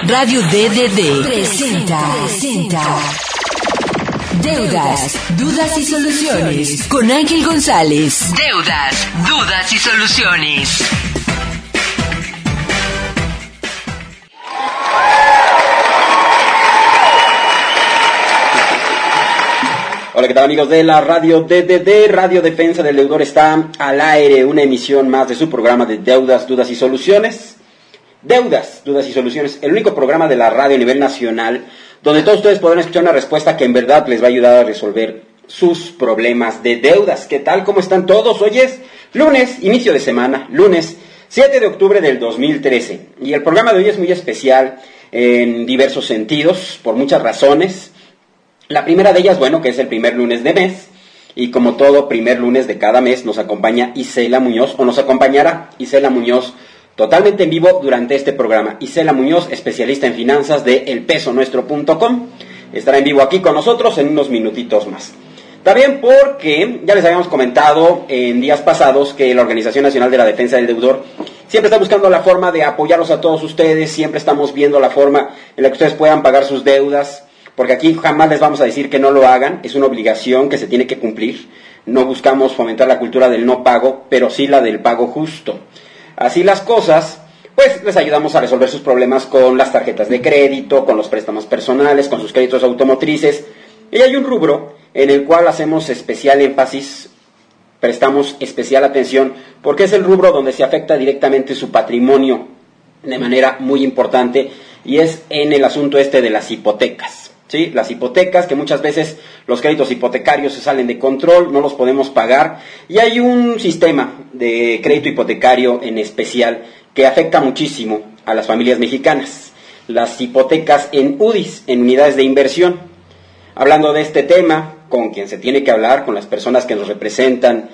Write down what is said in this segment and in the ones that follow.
Radio DDD presenta Deudas, Dudas y Soluciones con Ángel González. Deudas, Dudas y Soluciones. Hola, ¿qué tal, amigos de la Radio DDD? Radio Defensa del Deudor está al aire, una emisión más de su programa de Deudas, Dudas y Soluciones. Deudas, Dudas y Soluciones, el único programa de la radio a nivel nacional donde todos ustedes podrán escuchar una respuesta que en verdad les va a ayudar a resolver sus problemas de deudas. ¿Qué tal? ¿Cómo están todos? Hoy es lunes, inicio de semana, lunes 7 de octubre del 2013. Y el programa de hoy es muy especial en diversos sentidos, por muchas razones. La primera de ellas, bueno, que es el primer lunes de mes, y como todo primer lunes de cada mes nos acompaña Isela Muñoz, o nos acompañará Isela Muñoz totalmente en vivo durante este programa. Isela Muñoz, especialista en finanzas de elpesonuestro.com, estará en vivo aquí con nosotros en unos minutitos más. También porque ya les habíamos comentado en días pasados que la Organización Nacional de la Defensa del Deudor siempre está buscando la forma de apoyarlos a todos ustedes, siempre estamos viendo la forma en la que ustedes puedan pagar sus deudas, porque aquí jamás les vamos a decir que no lo hagan, es una obligación que se tiene que cumplir. No buscamos fomentar la cultura del no pago, pero sí la del pago justo. Así las cosas, pues les ayudamos a resolver sus problemas con las tarjetas de crédito, con los préstamos personales, con sus créditos automotrices. Y hay un rubro en el cual hacemos especial énfasis, prestamos especial atención, porque es el rubro donde se afecta directamente su patrimonio de manera muy importante, y es en el asunto de las hipotecas. ¿Sí? Las hipotecas, que muchas veces los créditos hipotecarios se salen de control, no los podemos pagar, y hay un sistema de crédito hipotecario en especial que afecta muchísimo a las familias mexicanas, las hipotecas en UDIs, en unidades de inversión. Hablando de este tema, con quien se tiene que hablar, con las personas que nos representan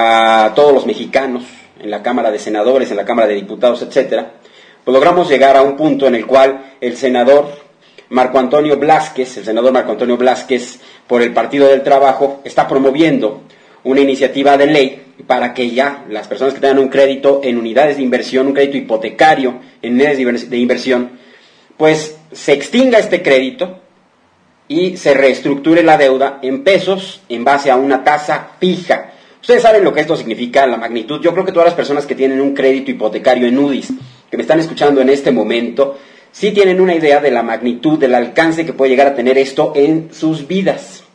a todos los mexicanos, en la Cámara de Senadores, en la Cámara de Diputados, etcétera, pues logramos llegar a un punto en el cual el senador Marco Antonio Blázquez, el senador Marco Antonio Blázquez, por el Partido del Trabajo, está promoviendo una iniciativa de ley para que ya las personas que tengan un crédito en unidades de inversión, un crédito hipotecario en unidades de inversión, pues se extinga este crédito y se reestructure la deuda en pesos en base a una tasa fija. Ustedes saben lo que esto significa, la magnitud. Yo creo que todas las personas que tienen un crédito hipotecario en UDIs, que me están escuchando en este momento, sí tienen una idea de la magnitud, del alcance que puede llegar a tener esto en sus vidas.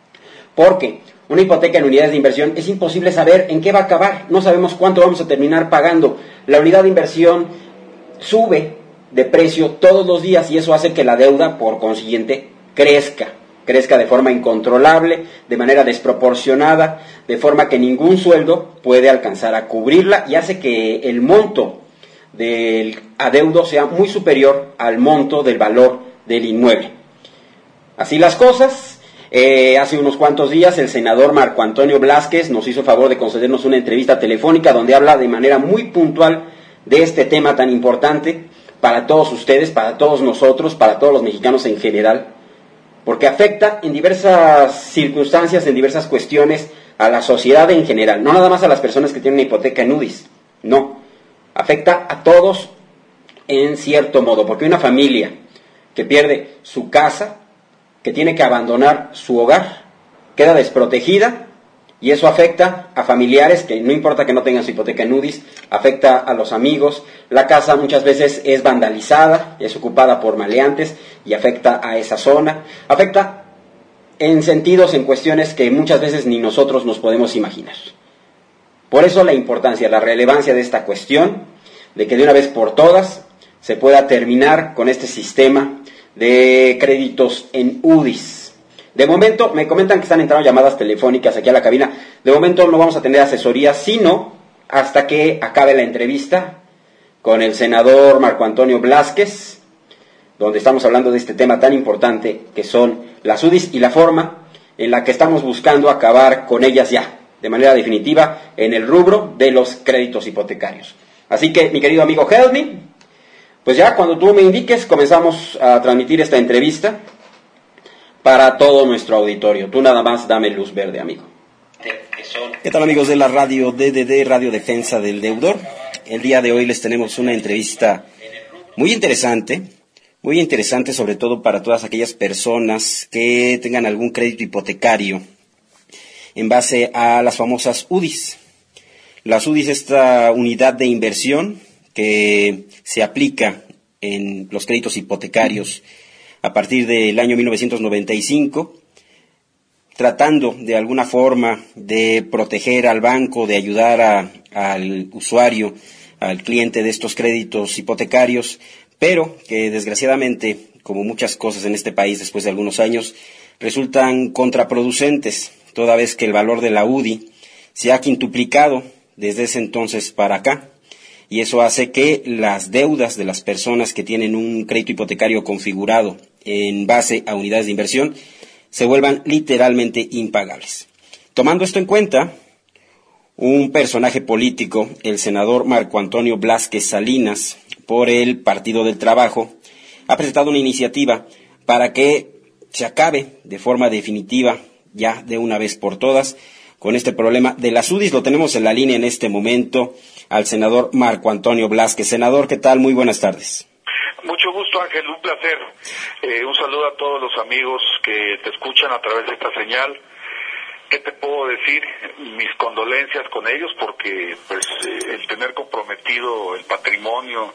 Porque una hipoteca en unidades de inversión es imposible saber en qué va a acabar. No sabemos cuánto vamos a terminar pagando. La unidad de inversión sube de precio todos los días y eso hace que la deuda, por consiguiente, crezca de forma incontrolable, de manera desproporcionada, de forma que ningún sueldo puede alcanzar a cubrirla, y hace que el monto del adeudo sea muy superior al monto del valor del inmueble. Así las cosas, hace unos cuantos días el senador Marco Antonio Blázquez nos hizo favor de concedernos una entrevista telefónica donde habla de manera muy puntual de este tema tan importante para todos ustedes, para todos nosotros, para todos los mexicanos en general, porque afecta en diversas circunstancias, en diversas cuestiones a la sociedad en general, no nada más a las personas que tienen una hipoteca en UDIs, no. Afecta a todos en cierto modo, porque una familia que pierde su casa, que tiene que abandonar su hogar, queda desprotegida, y eso afecta a familiares que no importa que no tengan su hipoteca en UDIs, afecta a los amigos, la casa muchas veces es vandalizada, es ocupada por maleantes y afecta a esa zona, afecta en sentidos, en cuestiones que muchas veces ni nosotros nos podemos imaginar. Por eso la importancia, la relevancia de esta cuestión, de que de una vez por todas se pueda terminar con este sistema de créditos en UDIs. De momento, me comentan que están entrando llamadas telefónicas aquí a la cabina. De momento no vamos a tener asesoría, sino hasta que acabe la entrevista con el senador Marco Antonio Blázquez, donde estamos hablando de este tema tan importante que son las UDIs y la forma en la que estamos buscando acabar con ellas ya, de manera definitiva, en el rubro de los créditos hipotecarios. Así que, mi querido amigo Helmi, pues ya cuando tú me indiques, comenzamos a transmitir esta entrevista para todo nuestro auditorio. Tú nada más dame luz verde, amigo. ¿Qué tal, amigos de la Radio DDD, Radio Defensa del Deudor? El día de hoy les tenemos una entrevista muy interesante Muy interesante, sobre todo para todas aquellas personas que tengan algún crédito hipotecario en base a las famosas UDIs. Las UDIs, esta unidad de inversión que se aplica en los créditos hipotecarios a partir del año 1995, tratando de alguna forma de proteger al banco, de ayudar al usuario, al cliente de estos créditos hipotecarios, pero que desgraciadamente, como muchas cosas en este país después de algunos años, resultan contraproducentes, toda vez que el valor de la UDI se ha quintuplicado desde ese entonces para acá. Y eso hace que las deudas de las personas que tienen un crédito hipotecario configurado en base a unidades de inversión se vuelvan literalmente impagables. Tomando esto en cuenta, un personaje político, el senador Marco Antonio Blázquez Salinas, por el Partido del Trabajo, ha presentado una iniciativa para que se acabe de forma definitiva, ya de una vez por todas, con este problema de las UDIs. Lo tenemos en la línea en este momento al senador Marco Antonio Blázquez. Senador, ¿qué tal? Muy buenas tardes. Mucho gusto, Ángel, un placer. Un saludo a todos los amigos que te escuchan a través de esta señal. ¿Qué te puedo decir? Mis condolencias con ellos porque pues el tener comprometido el patrimonio,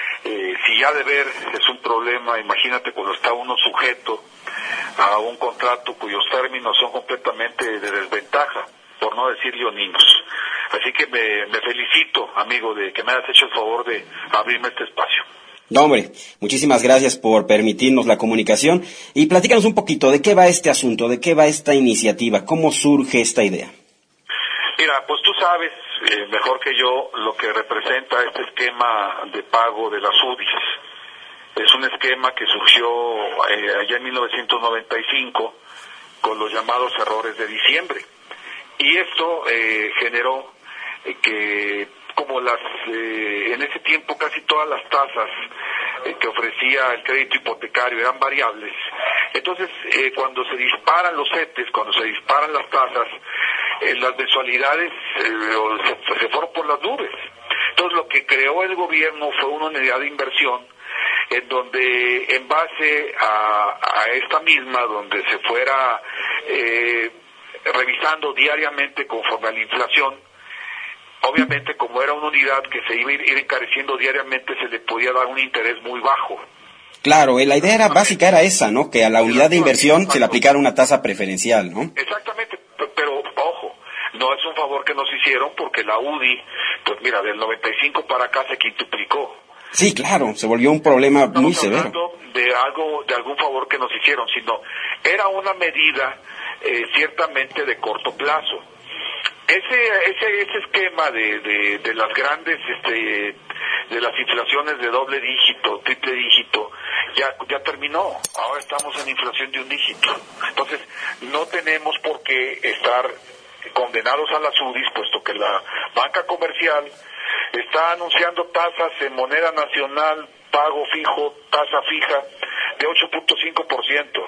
si ya de ver es un problema, imagínate cuando está uno sujeto a un contrato cuyos términos son completamente de desventaja, por no decir leoninos. Así que me felicito, amigo, de que me hayas hecho el favor de abrirme este espacio. No, hombre, muchísimas gracias por permitirnos la comunicación y platícanos un poquito de qué va este asunto, de qué va esta iniciativa, cómo surge esta idea. Mira, pues tú sabes mejor que yo lo que representa este esquema de pago de las UDIs. Es un esquema que surgió allá en 1995 con los llamados errores de diciembre. Y esto generó que como en ese tiempo casi todas las tasas que ofrecía el crédito hipotecario eran variables, entonces cuando se disparan los CETES, cuando se disparan las tasas, las mensualidades se fueron por las nubes. Entonces lo que creó el gobierno fue una unidad de inversión en donde en base a esta misma, donde se fuera revisando diariamente conforme a la inflación, obviamente como era una unidad que se iba a ir encareciendo diariamente, se le podía dar un interés muy bajo. Claro, la idea básica era esa, ¿no? Que a la unidad de inversión se le aplicara una tasa preferencial, ¿no? Exactamente, pero ojo, no es un favor que nos hicieron porque la UDI, pues mira, del 95 para acá se quintuplicó. Sí, claro, se volvió un problema muy severo. No estamos hablando de algún favor que nos hicieron, sino era una medida ciertamente de corto plazo. Ese esquema de las grandes de las inflaciones de doble dígito, triple dígito, ya terminó. Ahora estamos en inflación de un dígito. Entonces, no tenemos por qué estar condenados a las UDIs, puesto que la banca comercial está anunciando tasas en moneda nacional, pago fijo, tasa fija de 8.5%.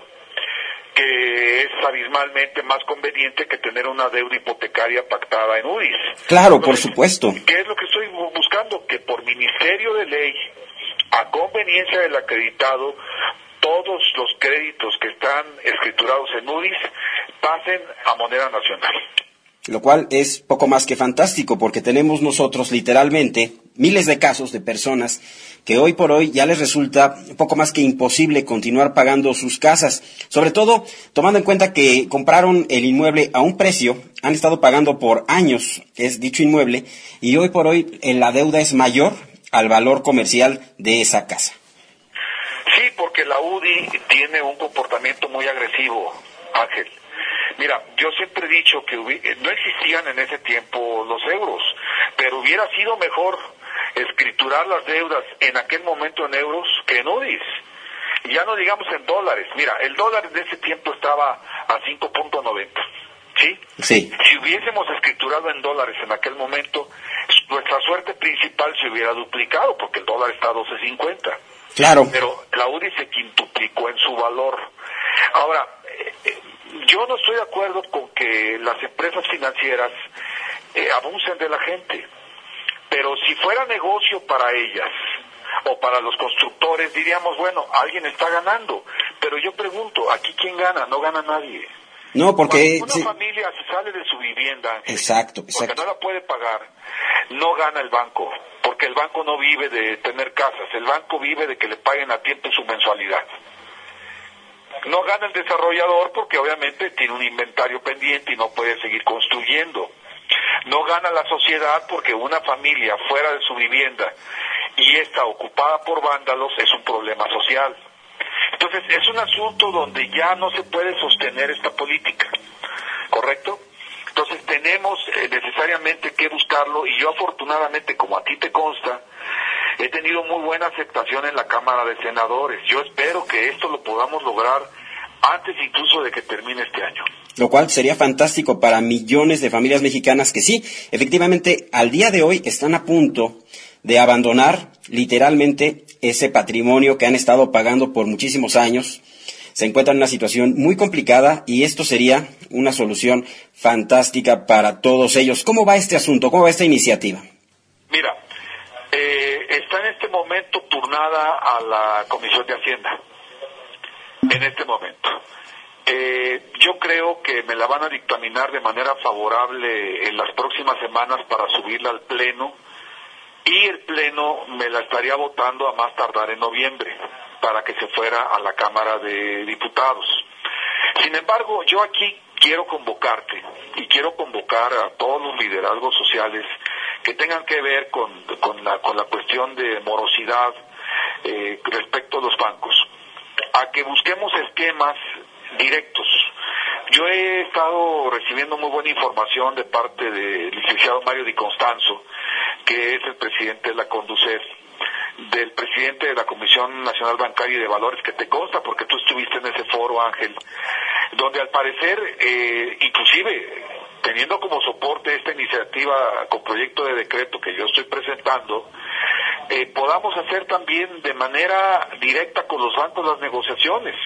que es abismalmente más conveniente que tener una deuda hipotecaria pactada en UDIs. Claro, por supuesto. ¿Qué es lo que estoy buscando? Que por ministerio de ley, a conveniencia del acreditado, todos los créditos que están escriturados en UDIs pasen a moneda nacional. Lo cual es poco más que fantástico, porque tenemos nosotros literalmente miles de casos de personas que hoy por hoy ya les resulta poco más que imposible continuar pagando sus casas, sobre todo tomando en cuenta que compraron el inmueble a un precio, han estado pagando por años, es dicho inmueble, y hoy por hoy la deuda es mayor al valor comercial de esa casa. Sí, porque la UDI tiene un comportamiento muy agresivo, Ángel. Mira, yo siempre he dicho que no existían en ese tiempo los euros, pero hubiera sido mejor escriturar las deudas en aquel momento en euros que en UDIs. Y ya no digamos en dólares. Mira, el dólar en ese tiempo estaba a 5.90, ¿sí? Sí. Si hubiésemos escriturado en dólares en aquel momento, nuestra suerte principal se hubiera duplicado, porque el dólar está a 12.50. Claro. Pero la UDI se quintuplicó en su valor. Ahora, yo no estoy de acuerdo con que las empresas financieras abusen de la gente, pero si fuera negocio para ellas o para los constructores, diríamos, bueno, alguien está ganando. Pero yo pregunto, ¿aquí quién gana? No gana nadie. No, porque... Cuando una familia se sale de su vivienda, exacto. porque no la puede pagar, no gana el banco, porque el banco no vive de tener casas, el banco vive de que le paguen a tiempo su mensualidad. No gana el desarrollador porque obviamente tiene un inventario pendiente y no puede seguir construyendo. No gana la sociedad porque una familia fuera de su vivienda y está ocupada por vándalos es un problema social. Entonces es un asunto donde ya no se puede sostener esta política, ¿correcto? Entonces tenemos necesariamente que buscarlo, y yo afortunadamente, como a ti te consta, he tenido muy buena aceptación en la Cámara de Senadores. Yo espero que esto lo podamos lograr antes incluso de que termine este año. Lo cual sería fantástico para millones de familias mexicanas que sí, efectivamente, al día de hoy están a punto de abandonar literalmente ese patrimonio que han estado pagando por muchísimos años. Se encuentran en una situación muy complicada y esto sería una solución fantástica para todos ellos. ¿Cómo va este asunto? ¿Cómo va esta iniciativa? Mira, está en este momento turnada a la Comisión de Hacienda. En este momento. Yo creo que me la van a dictaminar de manera favorable en las próximas semanas para subirla al Pleno, y el Pleno me la estaría votando a más tardar en noviembre para que se fuera a la Cámara de Diputados. Sin embargo, yo aquí quiero convocarte y quiero convocar a todos los liderazgos sociales que tengan que ver con la cuestión de morosidad respecto a los bancos, a que busquemos esquemas directos. Yo he estado recibiendo muy buena información de parte del licenciado Mario Di Constanzo, que es el presidente de la Conducef, del presidente de la Comisión Nacional Bancaria y de Valores, que te consta porque tú estuviste en ese foro, Ángel, donde al parecer, inclusive teniendo como soporte esta iniciativa con proyecto de decreto que yo estoy presentando, podamos hacer también de manera directa con los bancos las negociaciones.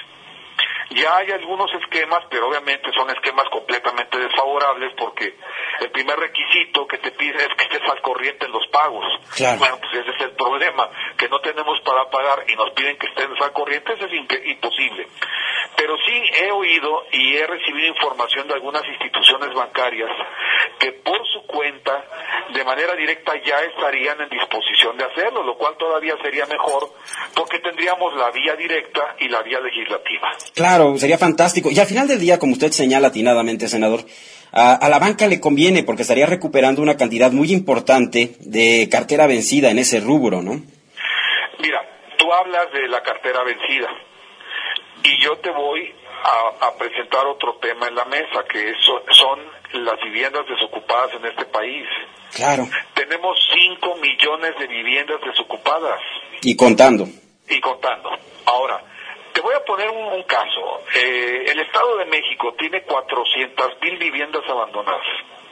Ya hay algunos esquemas, pero obviamente son esquemas completamente desfavorables porque el primer requisito que te piden es que estés al corriente en los pagos. Claro. Bueno, pues ese es el problema, que no tenemos para pagar y nos piden que estemos al corriente, eso es imposible. Pero sí he oído y he recibido información de algunas instituciones bancarias que por su cuenta, de manera directa, ya estarían en disposición de hacerlo, lo cual todavía sería mejor porque tendríamos la vía directa y la vía legislativa. Claro, sería fantástico. Y al final del día, como usted señala atinadamente, senador, a la banca le conviene porque estaría recuperando una cantidad muy importante de cartera vencida en ese rubro, ¿no? Mira, tú hablas de la cartera vencida y yo te voy a presentar otro tema en la mesa, que son las viviendas desocupadas en este país. Claro. Tenemos 5 millones de viviendas desocupadas. Y contando. Y contando. Ahora, te voy a poner un caso. El Estado de México tiene 400,000 viviendas abandonadas.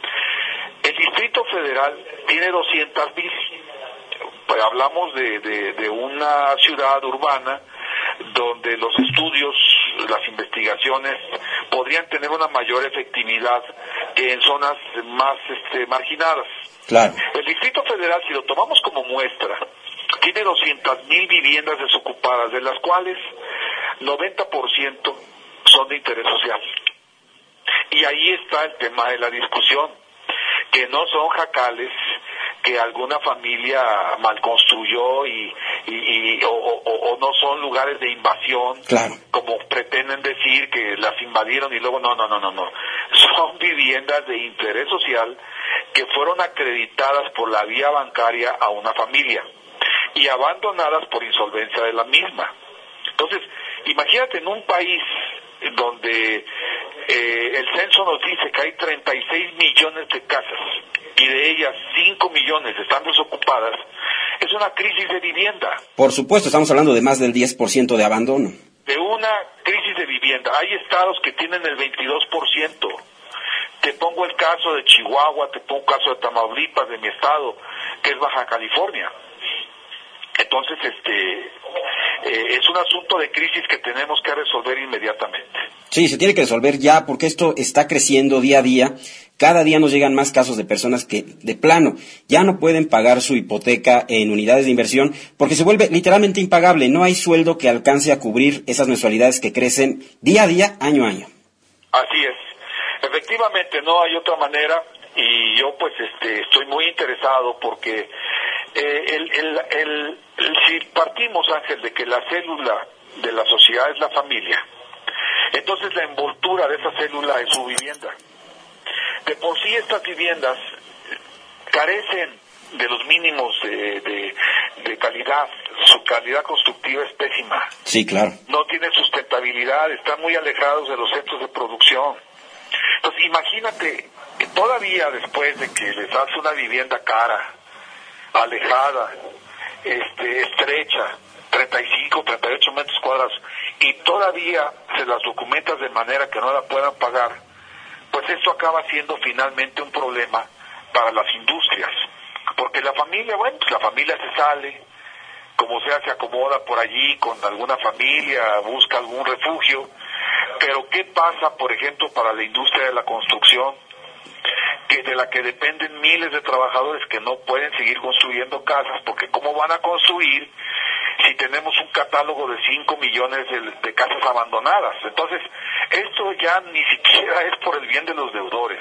El Distrito Federal tiene 200,000. Pues hablamos de una ciudad urbana donde los estudios, las investigaciones podrían tener una mayor efectividad que en zonas más marginadas. Claro. El Distrito Federal, si lo tomamos como muestra, tiene 200,000 viviendas desocupadas, de las cuales 90% son de interés social. Y ahí está el tema de la discusión, que no son jacales que alguna familia mal construyó o no son lugares de invasión, claro, como pretenden decir que las invadieron y luego no. Son viviendas de interés social que fueron acreditadas por la vía bancaria a una familia y abandonadas por insolvencia de la misma. Entonces, imagínate en un país donde el censo nos dice que hay 36 millones de casas y de ellas 5 millones están desocupadas, es una crisis de vivienda. Por supuesto, estamos hablando de más del 10% de abandono. De una crisis de vivienda. Hay estados que tienen el 22%. Te pongo el caso de Chihuahua, te pongo el caso de Tamaulipas, de mi estado, que es Baja California. Entonces, es un asunto de crisis que tenemos que resolver inmediatamente. Sí, se tiene que resolver ya porque esto está creciendo día a día cada día nos llegan más casos de personas que, de plano, ya no pueden pagar su hipoteca en unidades de inversión porque se vuelve literalmente impagable. No hay sueldo que alcance a cubrir esas mensualidades que crecen día a día, año a año. Así es. Efectivamente, no hay otra manera, y yo pues estoy muy interesado porque si partimos, Ángel, de que la célula de la sociedad es la familia, entonces la envoltura de esa célula es su vivienda. De por sí estas viviendas carecen de los mínimos de calidad, su calidad constructiva es pésima. Sí, claro. No tienen sustentabilidad, están muy alejados de los centros de producción. Entonces imagínate que todavía después de que les hace una vivienda cara, alejada, estrecha, 35, 38 metros cuadrados, y todavía se las documentas de manera que no la puedan pagar, pues esto acaba siendo finalmente un problema para las industrias. Porque la familia, bueno, pues la familia se sale, como sea, se acomoda por allí con alguna familia, busca algún refugio, pero ¿qué pasa, por ejemplo, para la industria de la construcción, que de la que dependen miles de trabajadores que no pueden seguir construyendo casas, porque ¿cómo van a construir si tenemos un catálogo de 5 millones de casas abandonadas? Entonces, esto ya ni siquiera es por el bien de los deudores,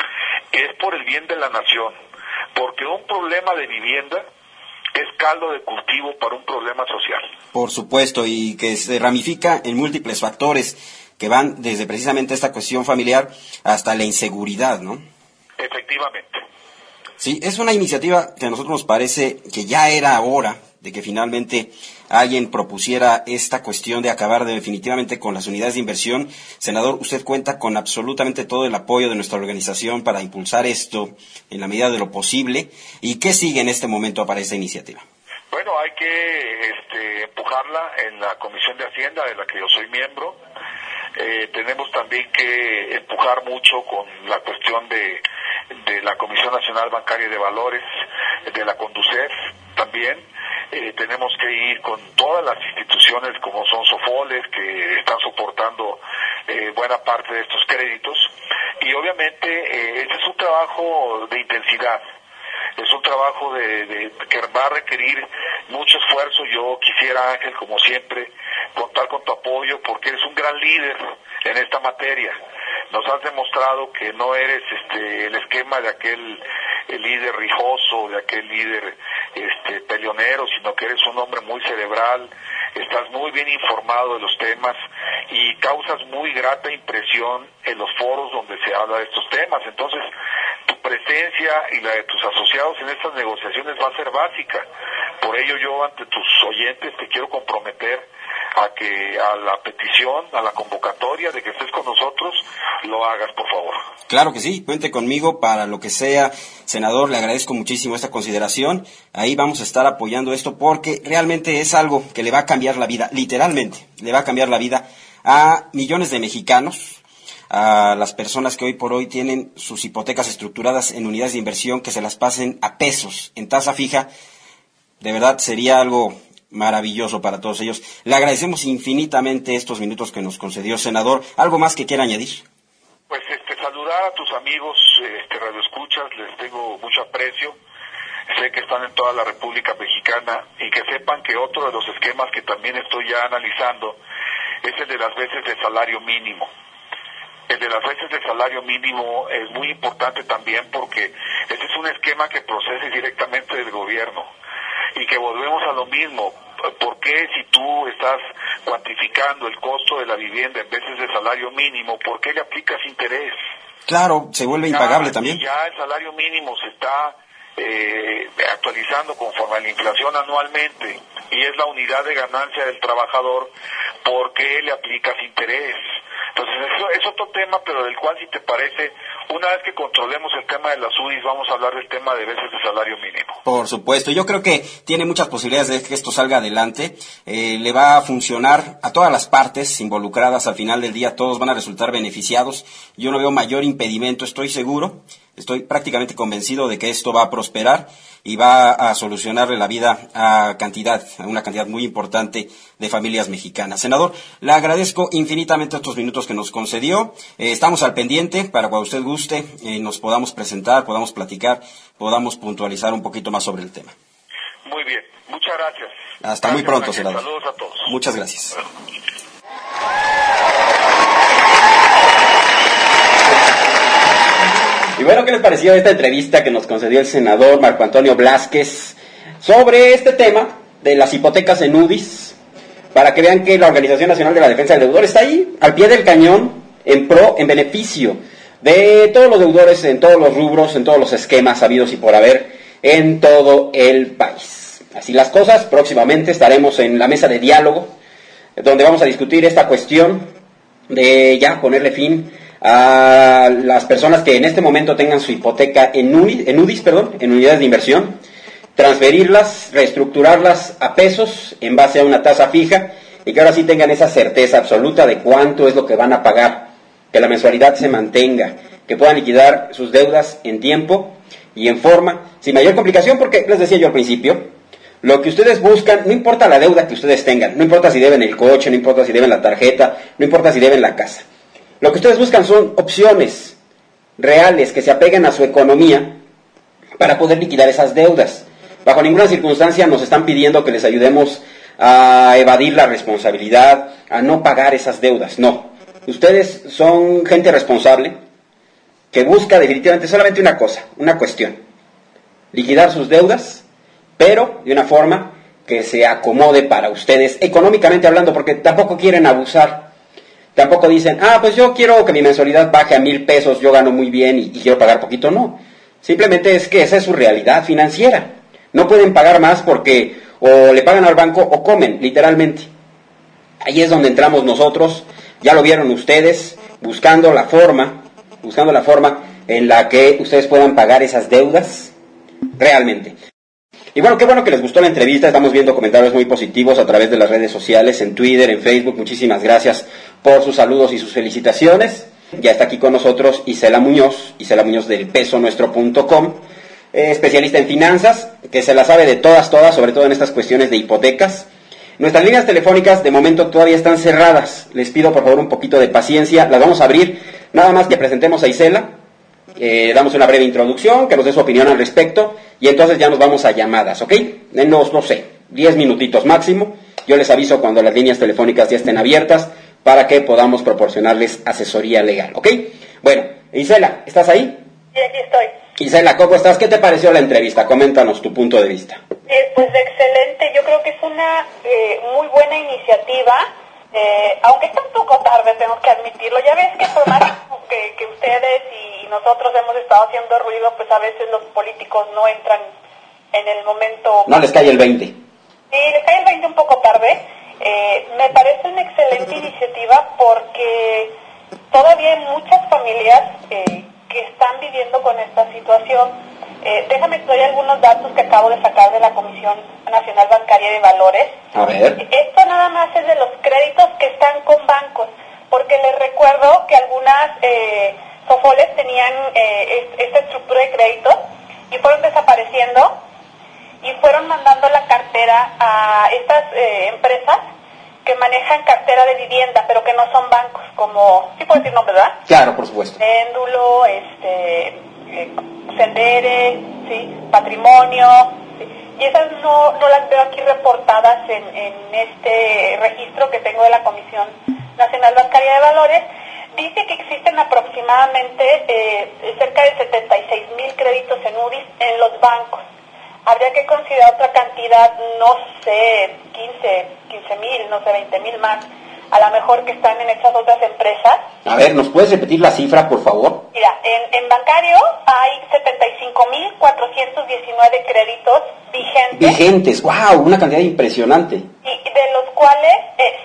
es por el bien de la nación, porque un problema de vivienda es caldo de cultivo para un problema social. Por supuesto, y que se ramifica en múltiples factores que van desde precisamente esta cuestión familiar hasta la inseguridad, ¿no? Efectivamente. Sí, es una iniciativa que a nosotros nos parece que ya era hora de que finalmente alguien propusiera esta cuestión de acabar definitivamente con las unidades de inversión. Senador, usted cuenta con absolutamente todo el apoyo de nuestra organización para impulsar esto en la medida de lo posible. ¿Y qué sigue en este momento para esta iniciativa? Bueno, hay que empujarla en la Comisión de Hacienda, de la que yo soy miembro. Tenemos también que empujar mucho con la cuestión de la Comisión Nacional Bancaria y de Valores, de la Conducef también. Tenemos que ir con todas las instituciones como son Sofoles, que están soportando buena parte de estos créditos. Y obviamente ese es un trabajo de intensidad. Es un trabajo que va a requerir mucho esfuerzo. Yo quisiera, Ángel, como siempre, contar con tu apoyo porque eres un gran líder en esta materia. Nos has demostrado que no eres el esquema de aquel líder rijoso, de aquel líder peleonero, sino que eres un hombre muy cerebral, estás muy bien informado de los temas y causas muy grata impresión en los foros donde se habla de estos temas. Entonces, tu presencia y la de tus asociados en estas negociaciones va a ser básica. Por ello, yo ante tus oyentes te quiero comprometer a la petición, a la convocatoria de que estés con nosotros, lo hagas, por favor. Claro que sí, cuente conmigo para lo que sea, senador, le agradezco muchísimo esta consideración. Ahí vamos a estar apoyando esto porque realmente es algo que le va a cambiar la vida, literalmente, le va a cambiar la vida a millones de mexicanos, a las personas que hoy por hoy tienen sus hipotecas estructuradas en unidades de inversión, que se las pasen a pesos, en tasa fija. De verdad sería algo maravilloso para todos ellos. Le agradecemos infinitamente estos minutos que nos concedió, senador. ¿Algo más que quiera añadir? Pues saludar a tus amigos radioescuchas, les tengo mucho aprecio. Sé que están en toda la República Mexicana y que sepan que otro de los esquemas que también estoy ya analizando es el de las veces de salario mínimo. El de las veces de salario mínimo es muy importante también porque ese es un esquema que procede directamente del gobierno. Y que volvemos a lo mismo. ¿Por qué si tú estás cuantificando el costo de la vivienda en veces de salario mínimo, por qué le aplicas interés? Claro, se vuelve impagable también. Ya el salario mínimo se está actualizando conforme a la inflación anualmente y es la unidad de ganancia del trabajador, ¿por qué le aplicas interés? Entonces eso es otro tema, pero del cual, si te parece, una vez que controlemos el tema de las UDIs, vamos a hablar del tema de veces de salario mínimo. Por supuesto, yo creo que tiene muchas posibilidades de que esto salga adelante. Le va a funcionar a todas las partes involucradas. Al final del día todos van a resultar beneficiados. Yo no veo mayor impedimento, estoy seguro, Estoy prácticamente convencido de que esto va a prosperar y va a solucionarle la vida a una cantidad muy importante de familias mexicanas. Senador, le agradezco infinitamente estos minutos que nos concedió. Estamos al pendiente para cuando usted guste, nos podamos presentar, podamos platicar, podamos puntualizar un poquito más sobre el tema. Muy bien, muchas gracias. Hasta muy pronto, senador. Saludos a todos. Muchas gracias. Y bueno, ¿qué les pareció esta entrevista que nos concedió el senador Marco Antonio Blázquez sobre este tema de las hipotecas en UDIs? Para que vean que la Organización Nacional de la Defensa del Deudor está ahí, al pie del cañón, en beneficio de todos los deudores, en todos los rubros, en todos los esquemas habidos y por haber en todo el país. Así las cosas, próximamente estaremos en la mesa de diálogo, donde vamos a discutir esta cuestión de ya ponerle fin a las personas que en este momento tengan su hipoteca en unidades de inversión, transferirlas, reestructurarlas a pesos en base a una tasa fija y que ahora sí tengan esa certeza absoluta de cuánto es lo que van a pagar, que la mensualidad se mantenga, que puedan liquidar sus deudas en tiempo y en forma, sin mayor complicación, porque les decía yo al principio, lo que ustedes buscan, no importa la deuda que ustedes tengan, no importa si deben el coche, no importa si deben la tarjeta, no importa si deben la casa. Lo que ustedes buscan son opciones reales que se apeguen a su economía para poder liquidar esas deudas. Bajo ninguna circunstancia nos están pidiendo que les ayudemos a evadir la responsabilidad, a no pagar esas deudas. No. Ustedes son gente responsable que busca definitivamente solamente una cosa, una cuestión. Liquidar sus deudas, pero de una forma que se acomode para ustedes, económicamente hablando, porque tampoco quieren abusar. Tampoco dicen, pues yo quiero que mi mensualidad baje a 1,000 pesos, yo gano muy bien y quiero pagar poquito. No, simplemente es que esa es su realidad financiera. No pueden pagar más porque o le pagan al banco o comen, literalmente. Ahí es donde entramos nosotros, ya lo vieron ustedes, buscando la forma en la que ustedes puedan pagar esas deudas realmente. Y bueno, qué bueno que les gustó la entrevista, estamos viendo comentarios muy positivos a través de las redes sociales, en Twitter, en Facebook, muchísimas gracias por sus saludos y sus felicitaciones. Ya está aquí con nosotros Isela Muñoz del pesonuestro.com, especialista en finanzas, que se la sabe de todas, sobre todo en estas cuestiones de hipotecas. Nuestras líneas telefónicas de momento todavía están cerradas, les pido por favor un poquito de paciencia, las vamos a abrir, nada más que presentemos a Isela. Damos una breve introducción, que nos dé su opinión al respecto, y entonces ya nos vamos a llamadas, ¿ok? Denos, 10 minutitos máximo, yo les aviso cuando las líneas telefónicas ya estén abiertas, para que podamos proporcionarles asesoría legal, ¿ok? Bueno, Isela, ¿estás ahí? Sí, aquí estoy. Isela, ¿cómo estás? ¿Qué te pareció la entrevista? Coméntanos tu punto de vista. Pues excelente, yo creo que es una muy buena iniciativa. Aunque está un poco tarde, tengo que admitirlo. Ya ves que por más que ustedes y nosotros hemos estado haciendo ruido, pues a veces los políticos no entran en el momento... No les cae el 20. Sí, les cae el 20 un poco tarde. Me parece una excelente iniciativa porque todavía hay muchas familias que están viviendo con esta situación. Déjame que doy algunos datos que acabo de sacar de la Comisión Nacional Bancaria de Valores. A ver. Esto nada más es de los créditos que están con bancos, porque les recuerdo que algunas SOFOLES tenían esta estructura de créditos y fueron desapareciendo y fueron mandando la cartera a estas empresas que manejan cartera de vivienda, pero que no son bancos, como, sí puedo decir nombre, ¿verdad? Claro, por supuesto. Péndulo, Sendere, ¿sí? Patrimonio, ¿sí? Y esas no las veo aquí reportadas en este registro que tengo de la Comisión Nacional Bancaria de Valores. Dice que existen aproximadamente cerca de 76,000 créditos en UDIs en los bancos. Habría que considerar otra cantidad, no sé, 15,000, no sé, 20,000 más, a lo mejor que están en estas otras empresas. A ver, ¿nos puedes repetir la cifra, por favor? Mira, en bancario hay 75,419 créditos vigentes. Vigentes, wow, una cantidad impresionante. Y de los cuales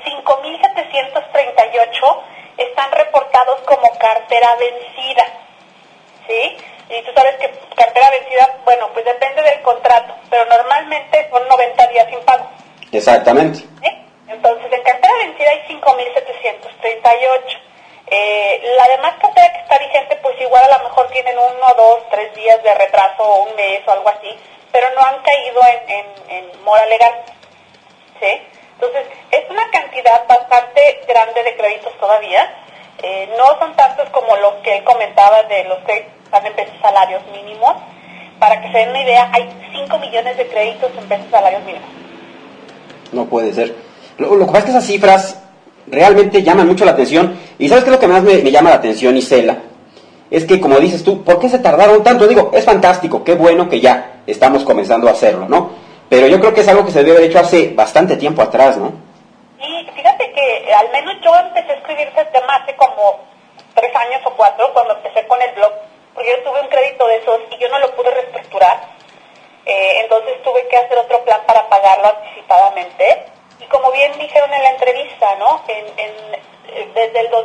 5,738 están reportados como cartera vencida, ¿sí? Y tú sabes que cartera vencida, bueno, pues depende del contrato, pero normalmente son 90 días sin pago. Exactamente. ¿Sí? Entonces, en cartera vencida hay 5,738. La demás cartera que está vigente, pues igual a lo mejor tienen 1, 2, 3 días de retraso, o un mes o algo así, pero no han caído en mora legal, ¿sí? Entonces, es una cantidad bastante grande de créditos todavía. No son tantos como los que él comentaba de los que están en pesos salarios mínimos. Para que se den una idea, hay 5 millones de créditos en pesos salarios mínimos. No puede ser. Lo que pasa es que esas cifras realmente llaman mucho la atención. Y ¿sabes qué es lo que más me llama la atención, Isela? Es que, como dices tú, ¿por qué se tardaron tanto? Digo, es fantástico, qué bueno que ya estamos comenzando a hacerlo, ¿no? Pero yo creo que es algo que se debe haber hecho hace bastante tiempo atrás, ¿no? Sí, fíjate que al menos yo empecé a escribir ese tema hace como 3 años o 4, cuando empecé con el blog, porque yo tuve un crédito de esos y yo no lo pude reestructurar, entonces tuve que hacer otro plan para pagarlo anticipadamente. Y como bien dijeron en la entrevista, ¿no? Desde el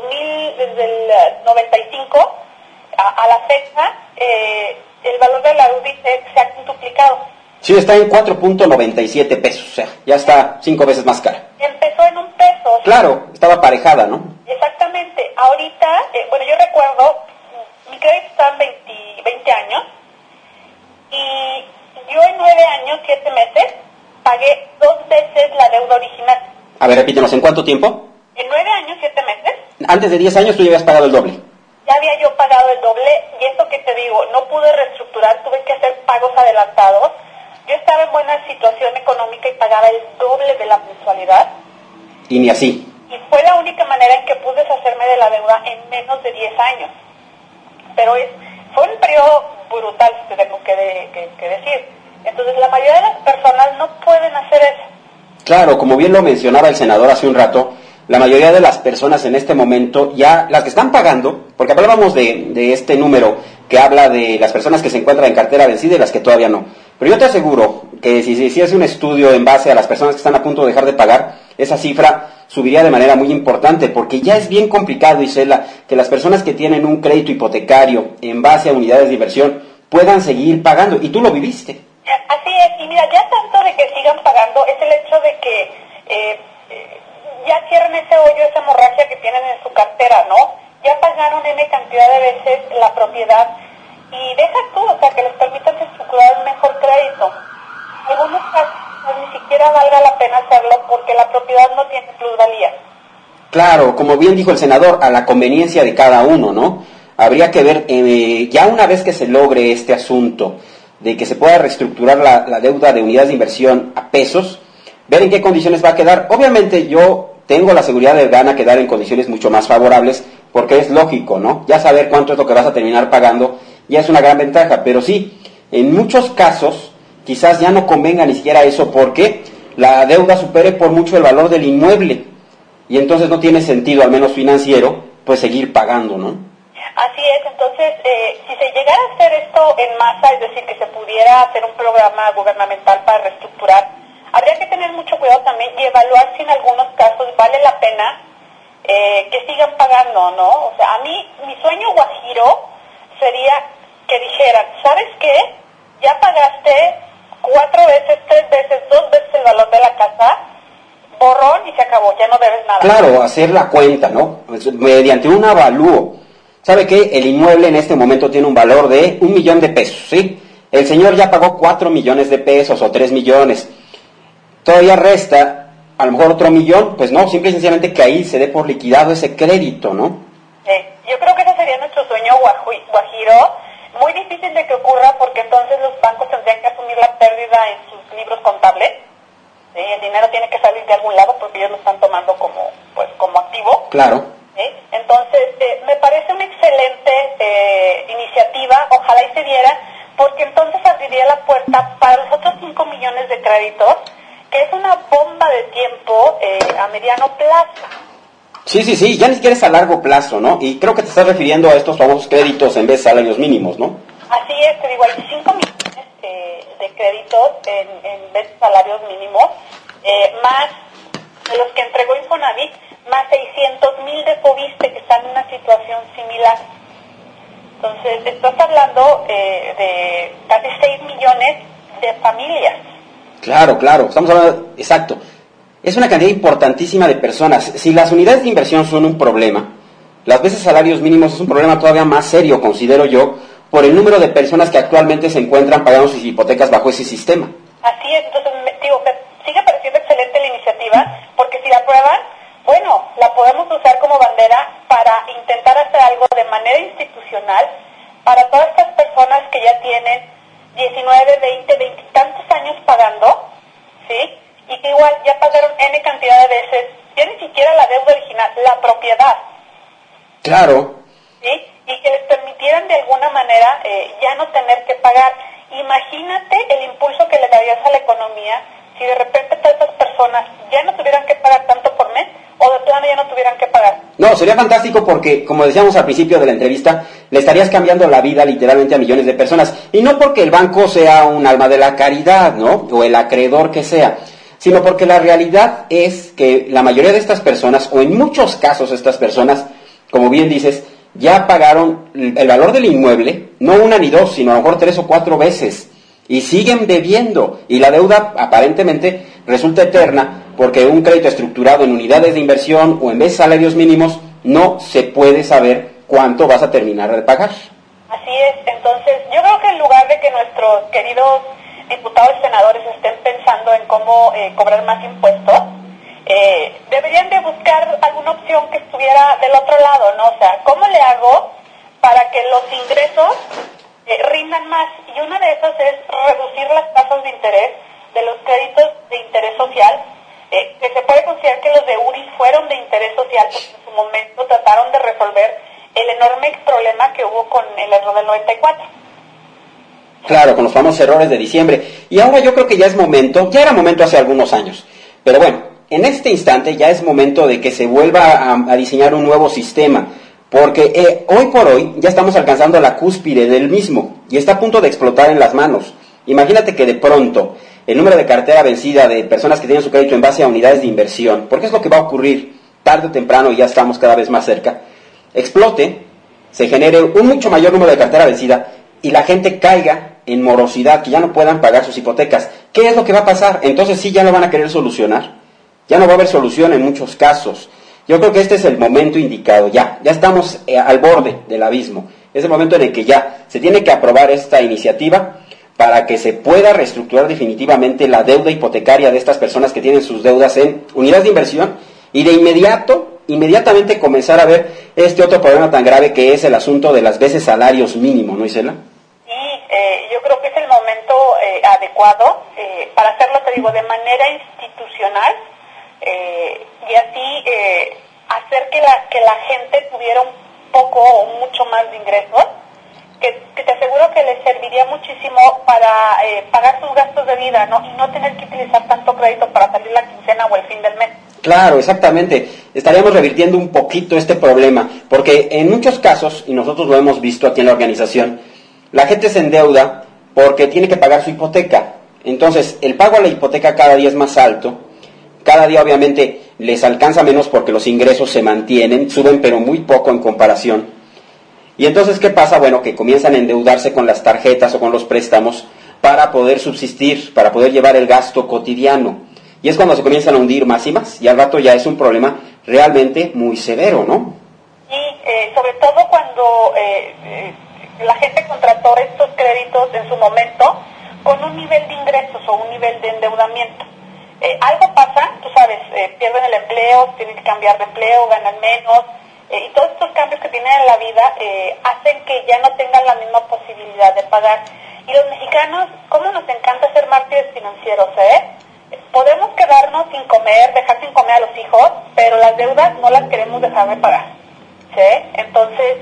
95 a la fecha, el valor de la UDI se ha quintuplicado. Sí, está en 4.97 pesos, o sea, ya está 5 veces más cara. Empezó en 1 peso. Claro, estaba aparejada, ¿no? Exactamente. Ahorita, bueno, yo recuerdo, mi crédito estaba en 20 años, y yo en 9 años, 7 meses, pagué 2 veces la deuda original. A ver, repítenos, ¿en cuánto tiempo? En 9 años, 7 meses. Antes de 10 años tú ya habías pagado el doble. Ya había yo pagado el doble, y eso que te digo, no pude reestructurar, tuve que hacer pagos adelantados. Yo estaba en buena situación económica y pagaba el doble de la mensualidad. Y ni así. Y fue la única manera en que pude deshacerme de la deuda en menos de 10 años. Pero fue un periodo brutal, te tengo que decir. Entonces la mayoría de las personas no pueden hacer eso. Claro, como bien lo mencionaba el senador hace un rato, la mayoría de las personas en este momento, ya las que están pagando, porque hablábamos de este número que habla de las personas que se encuentran en cartera vencida y las que todavía no. Pero yo te aseguro que si se hiciese un estudio en base a las personas que están a punto de dejar de pagar, esa cifra subiría de manera muy importante, porque ya es bien complicado, Isela, que las personas que tienen un crédito hipotecario en base a unidades de inversión puedan seguir pagando, y tú lo viviste. Así es, y mira, ya tanto de que sigan pagando es el hecho de que ya cierren ese hoyo, esa hemorragia que tienen en su cartera, ¿no? Ya pagaron N cantidad de veces la propiedad, y deja tú, o sea, que les permitan estructurar un mejor crédito. En algunos casos ni siquiera valga la pena hacerlo porque la propiedad no tiene plusvalía. Claro, como bien dijo el senador, a la conveniencia de cada uno, ¿no? Habría que ver, ya una vez que se logre este asunto de que se pueda reestructurar la deuda de unidades de inversión a pesos, ver en qué condiciones va a quedar. Obviamente yo tengo la seguridad de que van a quedar en condiciones mucho más favorables, porque es lógico, ¿no? Ya saber cuánto es lo que vas a terminar pagando ya es una gran ventaja, pero sí, en muchos casos quizás ya no convenga ni siquiera eso, porque la deuda supere por mucho el valor del inmueble, y entonces no tiene sentido, al menos financiero, pues seguir pagando, ¿no? Así es, entonces, si se llegara a hacer esto en masa, es decir, que se pudiera hacer un programa gubernamental para reestructurar, habría que tener mucho cuidado también y evaluar si en algunos casos vale la pena que sigan pagando, ¿no? O sea, a mí, mi sueño guajiro sería que dijeran, ¿sabes qué? Ya pagaste 4 veces, 3 veces, 2 veces el valor de la casa, borrón y se acabó, ya no debes nada. Claro, hacer la cuenta, ¿no? Mediante un avalúo. ¿Sabe qué? El inmueble en este momento tiene un valor de 1 millón de pesos, ¿sí? El señor ya pagó 4 millones de pesos o 3 millones. Todavía resta, a lo mejor otro millón, pues no, simple y sencillamente que ahí se dé por liquidado ese crédito, ¿no? Yo creo que ese sería nuestro sueño guajiro, muy difícil de que ocurra porque entonces los bancos tendrían que asumir la pérdida en sus libros contables. ¿Sí? El dinero tiene que salir de algún lado porque ellos lo están tomando como activo. Claro. ¿Sí? Entonces, me parece una excelente iniciativa, ojalá y se diera, porque entonces abriría la puerta para los otros 5 millones de créditos, que es una bomba de tiempo a mediano plazo. Sí, ya ni siquiera es a largo plazo, ¿no? Y creo que te estás refiriendo a estos famosos créditos en vez de salarios mínimos, ¿no? Así es, te digo, hay 5 millones de créditos en vez de salarios mínimos, más de los que entregó Infonavit, más 600,000 de Fobiste que están en una situación similar. Entonces, estás hablando de casi 6 millones de familias. Claro, estamos hablando, exacto. Es una cantidad importantísima de personas. Si las unidades de inversión son un problema, las veces salarios mínimos es un problema todavía más serio, considero yo, por el número de personas que actualmente se encuentran pagando sus hipotecas bajo ese sistema. Así es, entonces me sigue pareciendo excelente la iniciativa, porque si la aprueban, bueno, la podemos usar como bandera para intentar hacer algo de manera institucional para todas estas personas que ya tienen 19, 20 y tantos años pagando, ¿sí? Y que igual ya pagaron N cantidad de veces, ya ni siquiera la deuda original, la propiedad. Claro. ¿Sí? Y que les permitieran de alguna manera ya no tener que pagar. Imagínate el impulso que le darías a la economía si de repente todas esas personas ya no tuvieran que pagar tanto por mes o de plano ya no tuvieran que pagar. No, sería fantástico porque, como decíamos al principio de la entrevista, le estarías cambiando la vida literalmente a millones de personas. Y no porque el banco sea un alma de la caridad, ¿no? O el acreedor que sea, sino porque la realidad es que la mayoría de estas personas, o en muchos casos estas personas, como bien dices, ya pagaron el valor del inmueble, no una ni dos, sino a lo mejor 3 o 4 veces, y siguen debiendo, y la deuda aparentemente resulta eterna, porque un crédito estructurado en unidades de inversión o en vez de salarios mínimos, no se puede saber cuánto vas a terminar de pagar. Así es, entonces yo creo que en lugar de que nuestros queridos diputados y senadores estén pensando en cómo cobrar más impuestos, deberían de buscar alguna opción que estuviera del otro lado, ¿no? O sea, ¿cómo le hago para que los ingresos rindan más? Y una de esas es reducir las tasas de interés de los créditos de interés social, que se puede considerar que los de URI fueron de interés social porque en su momento trataron de resolver el enorme problema que hubo con el error del 94. Claro, con los famosos errores de diciembre. Y ahora yo creo que ya es momento, ya era momento hace algunos años, pero bueno, en este instante ya es momento de que se vuelva a diseñar un nuevo sistema, porque hoy por hoy ya estamos alcanzando la cúspide del mismo y está a punto de explotar en las manos. Imagínate que de pronto el número de cartera vencida de personas que tienen su crédito en base a unidades de inversión, porque es lo que va a ocurrir tarde o temprano y ya estamos cada vez más cerca, explote, se genere un mucho mayor número de cartera vencida y la gente caiga en morosidad, que ya no puedan pagar sus hipotecas. ¿Qué es lo que va a pasar? Entonces sí ya lo van a querer solucionar. Ya no va a haber solución en muchos casos. Yo creo que este es el momento indicado, ya estamos al borde del abismo. Es el momento en el que ya se tiene que aprobar esta iniciativa para que se pueda reestructurar definitivamente la deuda hipotecaria de estas personas que tienen sus deudas en unidades de inversión y de inmediatamente comenzar a ver este otro problema tan grave que es el asunto de las veces salarios mínimos, ¿no, Isela? Sí, yo creo que es el momento adecuado para hacerlo, te digo, de manera institucional, y así hacer que la gente tuviera un poco o mucho más de ingresos, que te aseguro que les serviría muchísimo para pagar sus gastos de vida, ¿no? Y no tener que utilizar tanto crédito para salir la quincena o el fin del mes. Claro, exactamente. Estaríamos revirtiendo un poquito este problema, porque en muchos casos, y nosotros lo hemos visto aquí en la organización, la gente se endeuda porque tiene que pagar su hipoteca. Entonces, el pago a la hipoteca cada día es más alto. Cada día obviamente les alcanza menos porque los ingresos se mantienen, suben pero muy poco en comparación. Y entonces, ¿qué pasa? Bueno, que comienzan a endeudarse con las tarjetas o con los préstamos para poder subsistir, para poder llevar el gasto cotidiano. Y es cuando se comienzan a hundir más y más, y al rato ya es un problema realmente muy severo, ¿no? Y sobre todo cuando la gente contrató estos créditos en su momento con un nivel de ingresos o un nivel de endeudamiento. Algo pasa, tú sabes, pierden el empleo, tienen que cambiar de empleo, ganan menos, y todos estos cambios que tienen en la vida hacen que ya no tengan la misma posibilidad de pagar. Y los mexicanos, ¿cómo nos encanta ser mártires financieros, Podemos quedarnos sin comer, dejar sin comer a los hijos, pero las deudas no las queremos dejar de pagar, ¿sí? Entonces,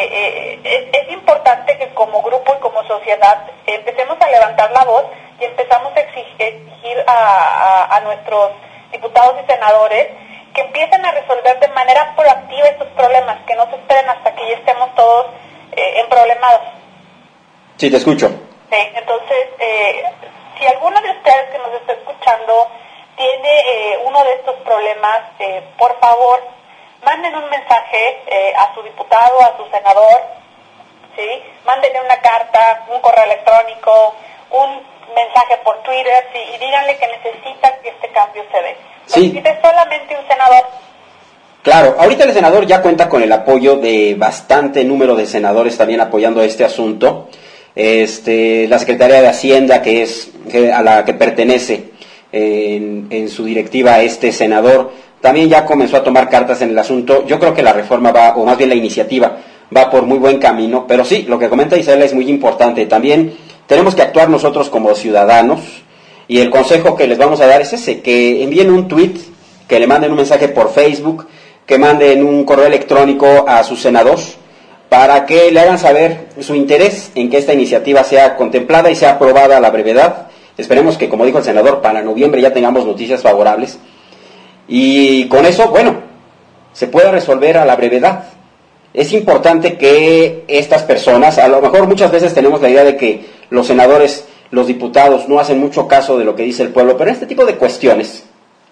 es importante que como grupo y como sociedad empecemos a levantar la voz y empezamos a exigir a nuestros diputados y senadores que empiecen a resolver de manera proactiva estos problemas, que no se esperen hasta que ya estemos todos emproblemados. Sí, te escucho. Sí, entonces, si alguno de ustedes que nos está escuchando tiene uno de estos problemas, por favor, manden un mensaje a su diputado, a su senador, ¿sí? Mándenle una carta, un correo electrónico, un mensaje por Twitter, ¿sí? Y díganle que necesitan que este cambio se dé. Sí. Necesita solamente un senador. Claro, ahorita el senador ya cuenta con el apoyo de bastante número de senadores también apoyando este asunto. La Secretaría de Hacienda, que es a la que pertenece en su directiva este senador, también ya comenzó a tomar cartas en el asunto. Yo creo que la reforma va, o más bien la iniciativa, va por muy buen camino, pero sí, lo que comenta Isela es muy importante. También tenemos que actuar nosotros como ciudadanos, y el consejo que les vamos a dar es ese, que envíen un tweet, que le manden un mensaje por Facebook, que manden un correo electrónico a su senador, para que le hagan saber su interés en que esta iniciativa sea contemplada y sea aprobada a la brevedad. Esperemos que, como dijo el senador, para noviembre ya tengamos noticias favorables. Y con eso, bueno, se puede resolver a la brevedad. Es importante que estas personas, a lo mejor muchas veces tenemos la idea de que los senadores, los diputados, no hacen mucho caso de lo que dice el pueblo, pero en este tipo de cuestiones,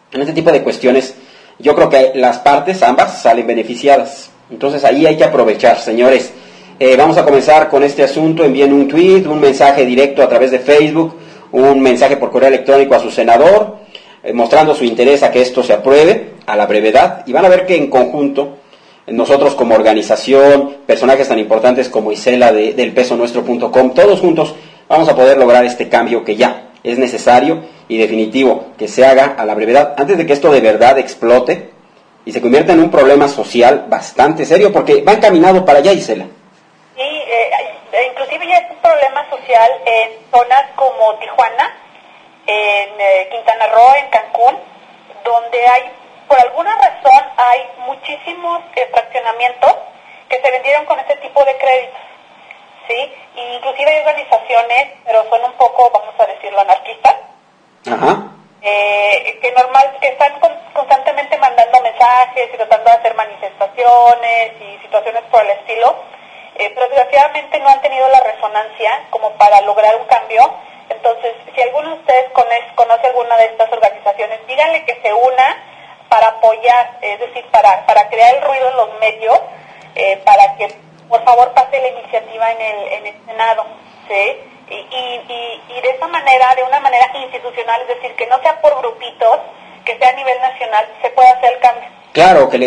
yo creo que las partes, ambas, salen beneficiadas. Entonces ahí hay que aprovechar, señores. Vamos a comenzar con este asunto. Envíen un tweet, un mensaje directo a través de Facebook, un mensaje por correo electrónico a su senador, mostrando su interés a que esto se apruebe a la brevedad, y van a ver que en conjunto, nosotros como organización, personajes tan importantes como Isela de elpesonuestro.com, todos juntos vamos a poder lograr este cambio que ya es necesario y definitivo, que se haga a la brevedad, antes de que esto de verdad explote y se convierta en un problema social bastante serio, porque va encaminado para allá, Isela. Sí, inclusive ya es un problema social en zonas como Tijuana, en Quintana Roo, en Cancún, donde hay, por alguna razón, hay muchísimos fraccionamientos que se vendieron con este tipo de créditos, ¿sí? Y inclusive hay organizaciones, pero son un poco, vamos a decirlo, anarquistas, Ajá. que están constantemente mandando mensajes y tratando de hacer manifestaciones y situaciones por el estilo, pero desgraciadamente no han tenido la resonancia como para lograr un cambio. Entonces, si alguno de ustedes conoce alguna de estas organizaciones, díganle que se una para apoyar, es decir, para crear el ruido en los medios, para que por favor pase la iniciativa en el Senado, ¿sí? Y de esa manera, de una manera institucional, es decir, que no sea por grupitos, que sea a nivel nacional, se pueda hacer el cambio. Claro, que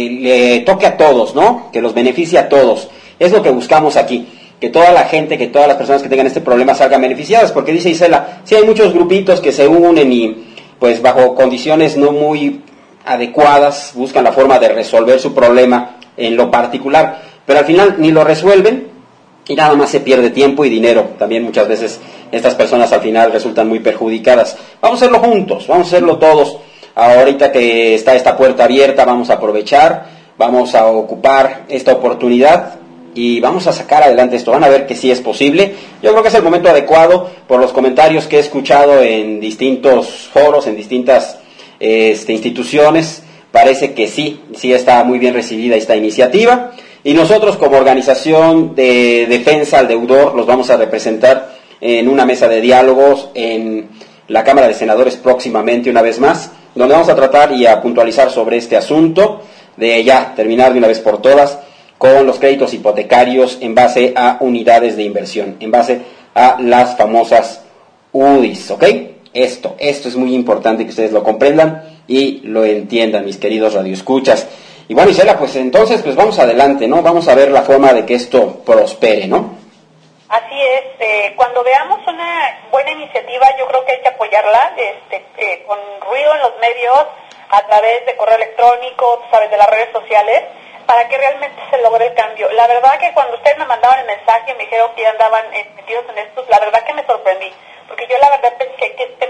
le toque a todos, ¿no? Que los beneficie a todos. Es lo que buscamos aquí. Que toda la gente, que todas las personas que tengan este problema salgan beneficiadas, porque dice Isela, sí hay muchos grupitos que se unen y pues bajo condiciones no muy adecuadas buscan la forma de resolver su problema en lo particular, pero al final ni lo resuelven y nada más se pierde tiempo y dinero. También muchas veces estas personas al final resultan muy perjudicadas. Vamos a hacerlo juntos, vamos a hacerlo todos. Ahorita que está esta puerta abierta, vamos a aprovechar, vamos a ocupar esta oportunidad y vamos a sacar adelante esto. Van a ver que sí es posible. Yo creo que es el momento adecuado por los comentarios que he escuchado en distintos foros, en distintas instituciones. Parece que sí está muy bien recibida esta iniciativa. Y nosotros como organización de defensa al deudor los vamos a representar en una mesa de diálogos en la Cámara de Senadores próximamente, una vez más, donde vamos a tratar y a puntualizar sobre este asunto de ya terminar de una vez por todas con los créditos hipotecarios en base a unidades de inversión, en base a las famosas UDIs, ¿ok? Esto es muy importante que ustedes lo comprendan y lo entiendan, mis queridos radioescuchas. Y bueno, Isela, pues entonces pues vamos adelante, ¿no? Vamos a ver la forma de que esto prospere, ¿no? Así es, cuando veamos una buena iniciativa, yo creo que hay que apoyarla con ruido en los medios, a través de correo electrónico, tú sabes, de las redes sociales, para que realmente se logre el cambio. La verdad que cuando ustedes me mandaban el mensaje y me dijeron que ya andaban metidos en esto, la verdad que me sorprendí, porque yo la verdad pensé que este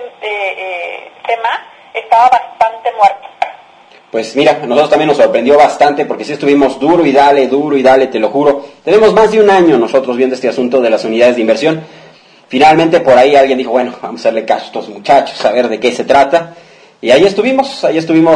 tema estaba bastante muerto. Pues mira, a nosotros también nos sorprendió bastante, porque sí estuvimos duro y dale, te lo juro. Tenemos más de un año nosotros viendo este asunto de las unidades de inversión. Finalmente por ahí alguien dijo, bueno, vamos a hacerle caso a estos muchachos, a ver de qué se trata. Y ahí estuvimos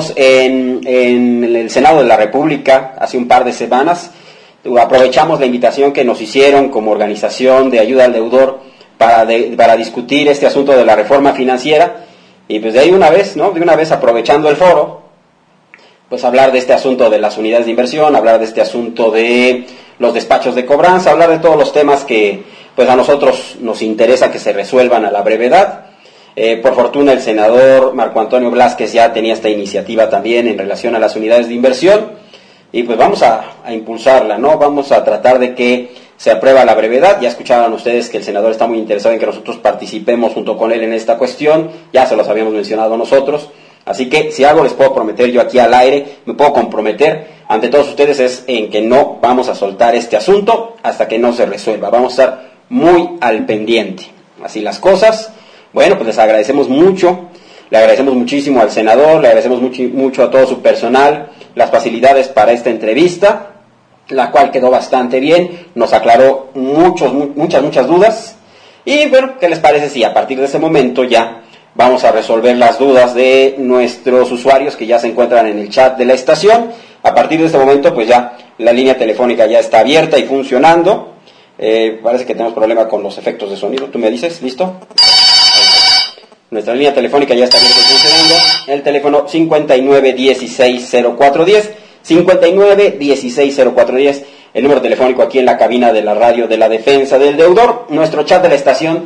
en el Senado de la República hace un par de semanas. Aprovechamos la invitación que nos hicieron como organización de ayuda al deudor para discutir este asunto de la reforma financiera. Y pues de ahí una vez aprovechando el foro, pues hablar de este asunto de las unidades de inversión, hablar de este asunto de los despachos de cobranza, hablar de todos los temas que pues a nosotros nos interesa que se resuelvan a la brevedad. Por fortuna el senador Marco Antonio Blázquez ya tenía esta iniciativa también en relación a las unidades de inversión y pues vamos a impulsarla, ¿no? Vamos a tratar de que se apruebe a la brevedad. Ya escuchaban ustedes que el senador está muy interesado en que nosotros participemos junto con él en esta cuestión, ya se los habíamos mencionado nosotros, así que si algo les puedo prometer yo aquí al aire, me puedo comprometer ante todos ustedes es en que no vamos a soltar este asunto hasta que no se resuelva, vamos a estar muy al pendiente, así las cosas. Bueno, pues les agradecemos mucho, le agradecemos muchísimo al senador, le agradecemos mucho a todo su personal, las facilidades para esta entrevista, la cual quedó bastante bien, nos aclaró muchas dudas, y bueno, ¿qué les parece si a partir de ese momento ya vamos a resolver las dudas de nuestros usuarios que ya se encuentran en el chat de la estación? A partir de este momento, pues ya la línea telefónica ya está abierta y funcionando. Parece que tenemos problema con los efectos de sonido, ¿tú me dices? ¿Listo? Nuestra línea telefónica ya está abierta y funcionando. El teléfono 59160410, 59160410, el número telefónico aquí en la cabina de la radio de la defensa del deudor. Nuestro chat de la estación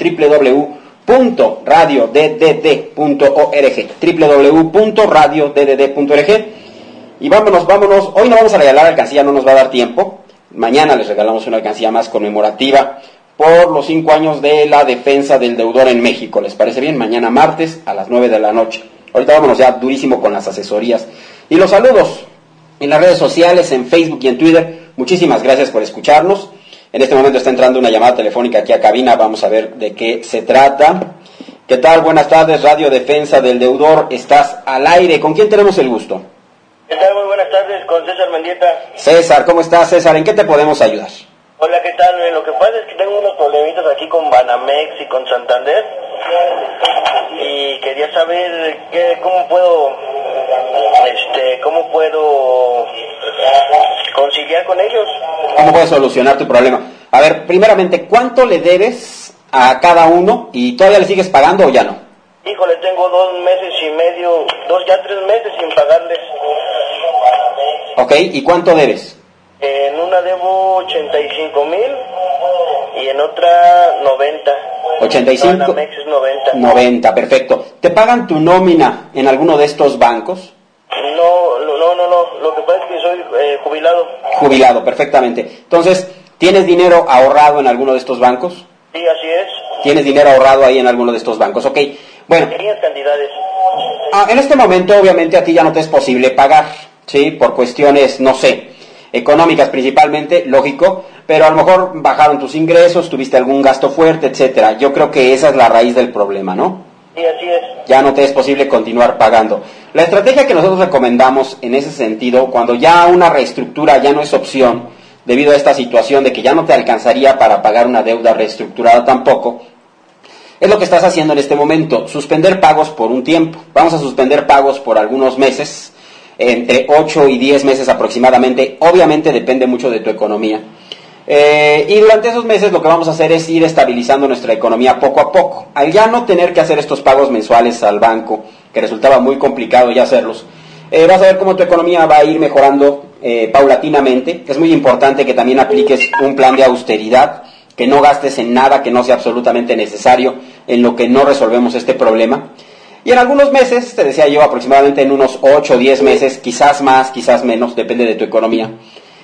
www.radioddd.org, y vámonos, hoy no vamos a regalar alcancía, no nos va a dar tiempo. Mañana les regalamos una alcancía más conmemorativa por los 5 años de la defensa del deudor en México. ¿Les parece bien? Mañana martes a las 9 de la noche. Ahorita vámonos ya durísimo con las asesorías y los saludos en las redes sociales, en Facebook y en Twitter. Muchísimas gracias por escucharnos. En este momento está entrando una llamada telefónica aquí a cabina, vamos a ver de qué se trata. ¿Qué tal? Buenas tardes, Radio Defensa del Deudor, estás al aire. ¿Con quién tenemos el gusto? ¿Qué tal? Muy buenas tardes, con César Mendieta. César, ¿cómo estás, César? ¿En qué te podemos ayudar? Hola, ¿qué tal? Lo que pasa es que tengo unos problemitas aquí con Banamex y con Santander y quería saber cómo puedo conciliar con ellos. ¿Cómo puedes solucionar tu problema? A ver, primeramente, ¿cuánto le debes a cada uno y todavía le sigues pagando o ya no? Híjole, tengo 2 meses y medio, 3 meses sin pagarles. Ok, ¿y cuánto debes? En una debo 85,000 y en otra 90. 85. Banamex es 90. 90, perfecto. ¿Te pagan tu nómina en alguno de estos bancos? No. Lo que pasa es que soy jubilado. Jubilado, perfectamente. Entonces, ¿tienes dinero ahorrado en alguno de estos bancos? Sí, así es. ¿Tienes dinero ahorrado ahí en alguno de estos bancos? Ok, bueno. Pequeñas cantidades. En este momento, obviamente, a ti ya no te es posible pagar, ¿sí? Por cuestiones, no sé, económicas principalmente, lógico, pero a lo mejor bajaron tus ingresos, tuviste algún gasto fuerte, etcétera. Yo creo que esa es la raíz del problema, ¿no? Sí, así es. Ya no te es posible continuar pagando. La estrategia que nosotros recomendamos en ese sentido, cuando ya una reestructura ya no es opción, debido a esta situación de que ya no te alcanzaría para pagar una deuda reestructurada tampoco, es lo que estás haciendo en este momento, suspender pagos por un tiempo. Vamos a suspender pagos por algunos meses, entre 8 y 10 meses aproximadamente, obviamente depende mucho de tu economía. Y durante esos meses lo que vamos a hacer es ir estabilizando nuestra economía poco a poco. Al ya no tener que hacer estos pagos mensuales al banco, que resultaba muy complicado ya hacerlos, vas a ver cómo tu economía va a ir mejorando paulatinamente. Es muy importante que también apliques un plan de austeridad, que no gastes en nada que no sea absolutamente necesario, en lo que no resolvemos este problema. Y en algunos meses, te decía yo, aproximadamente en unos 8 o 10 meses, quizás más, quizás menos, depende de tu economía,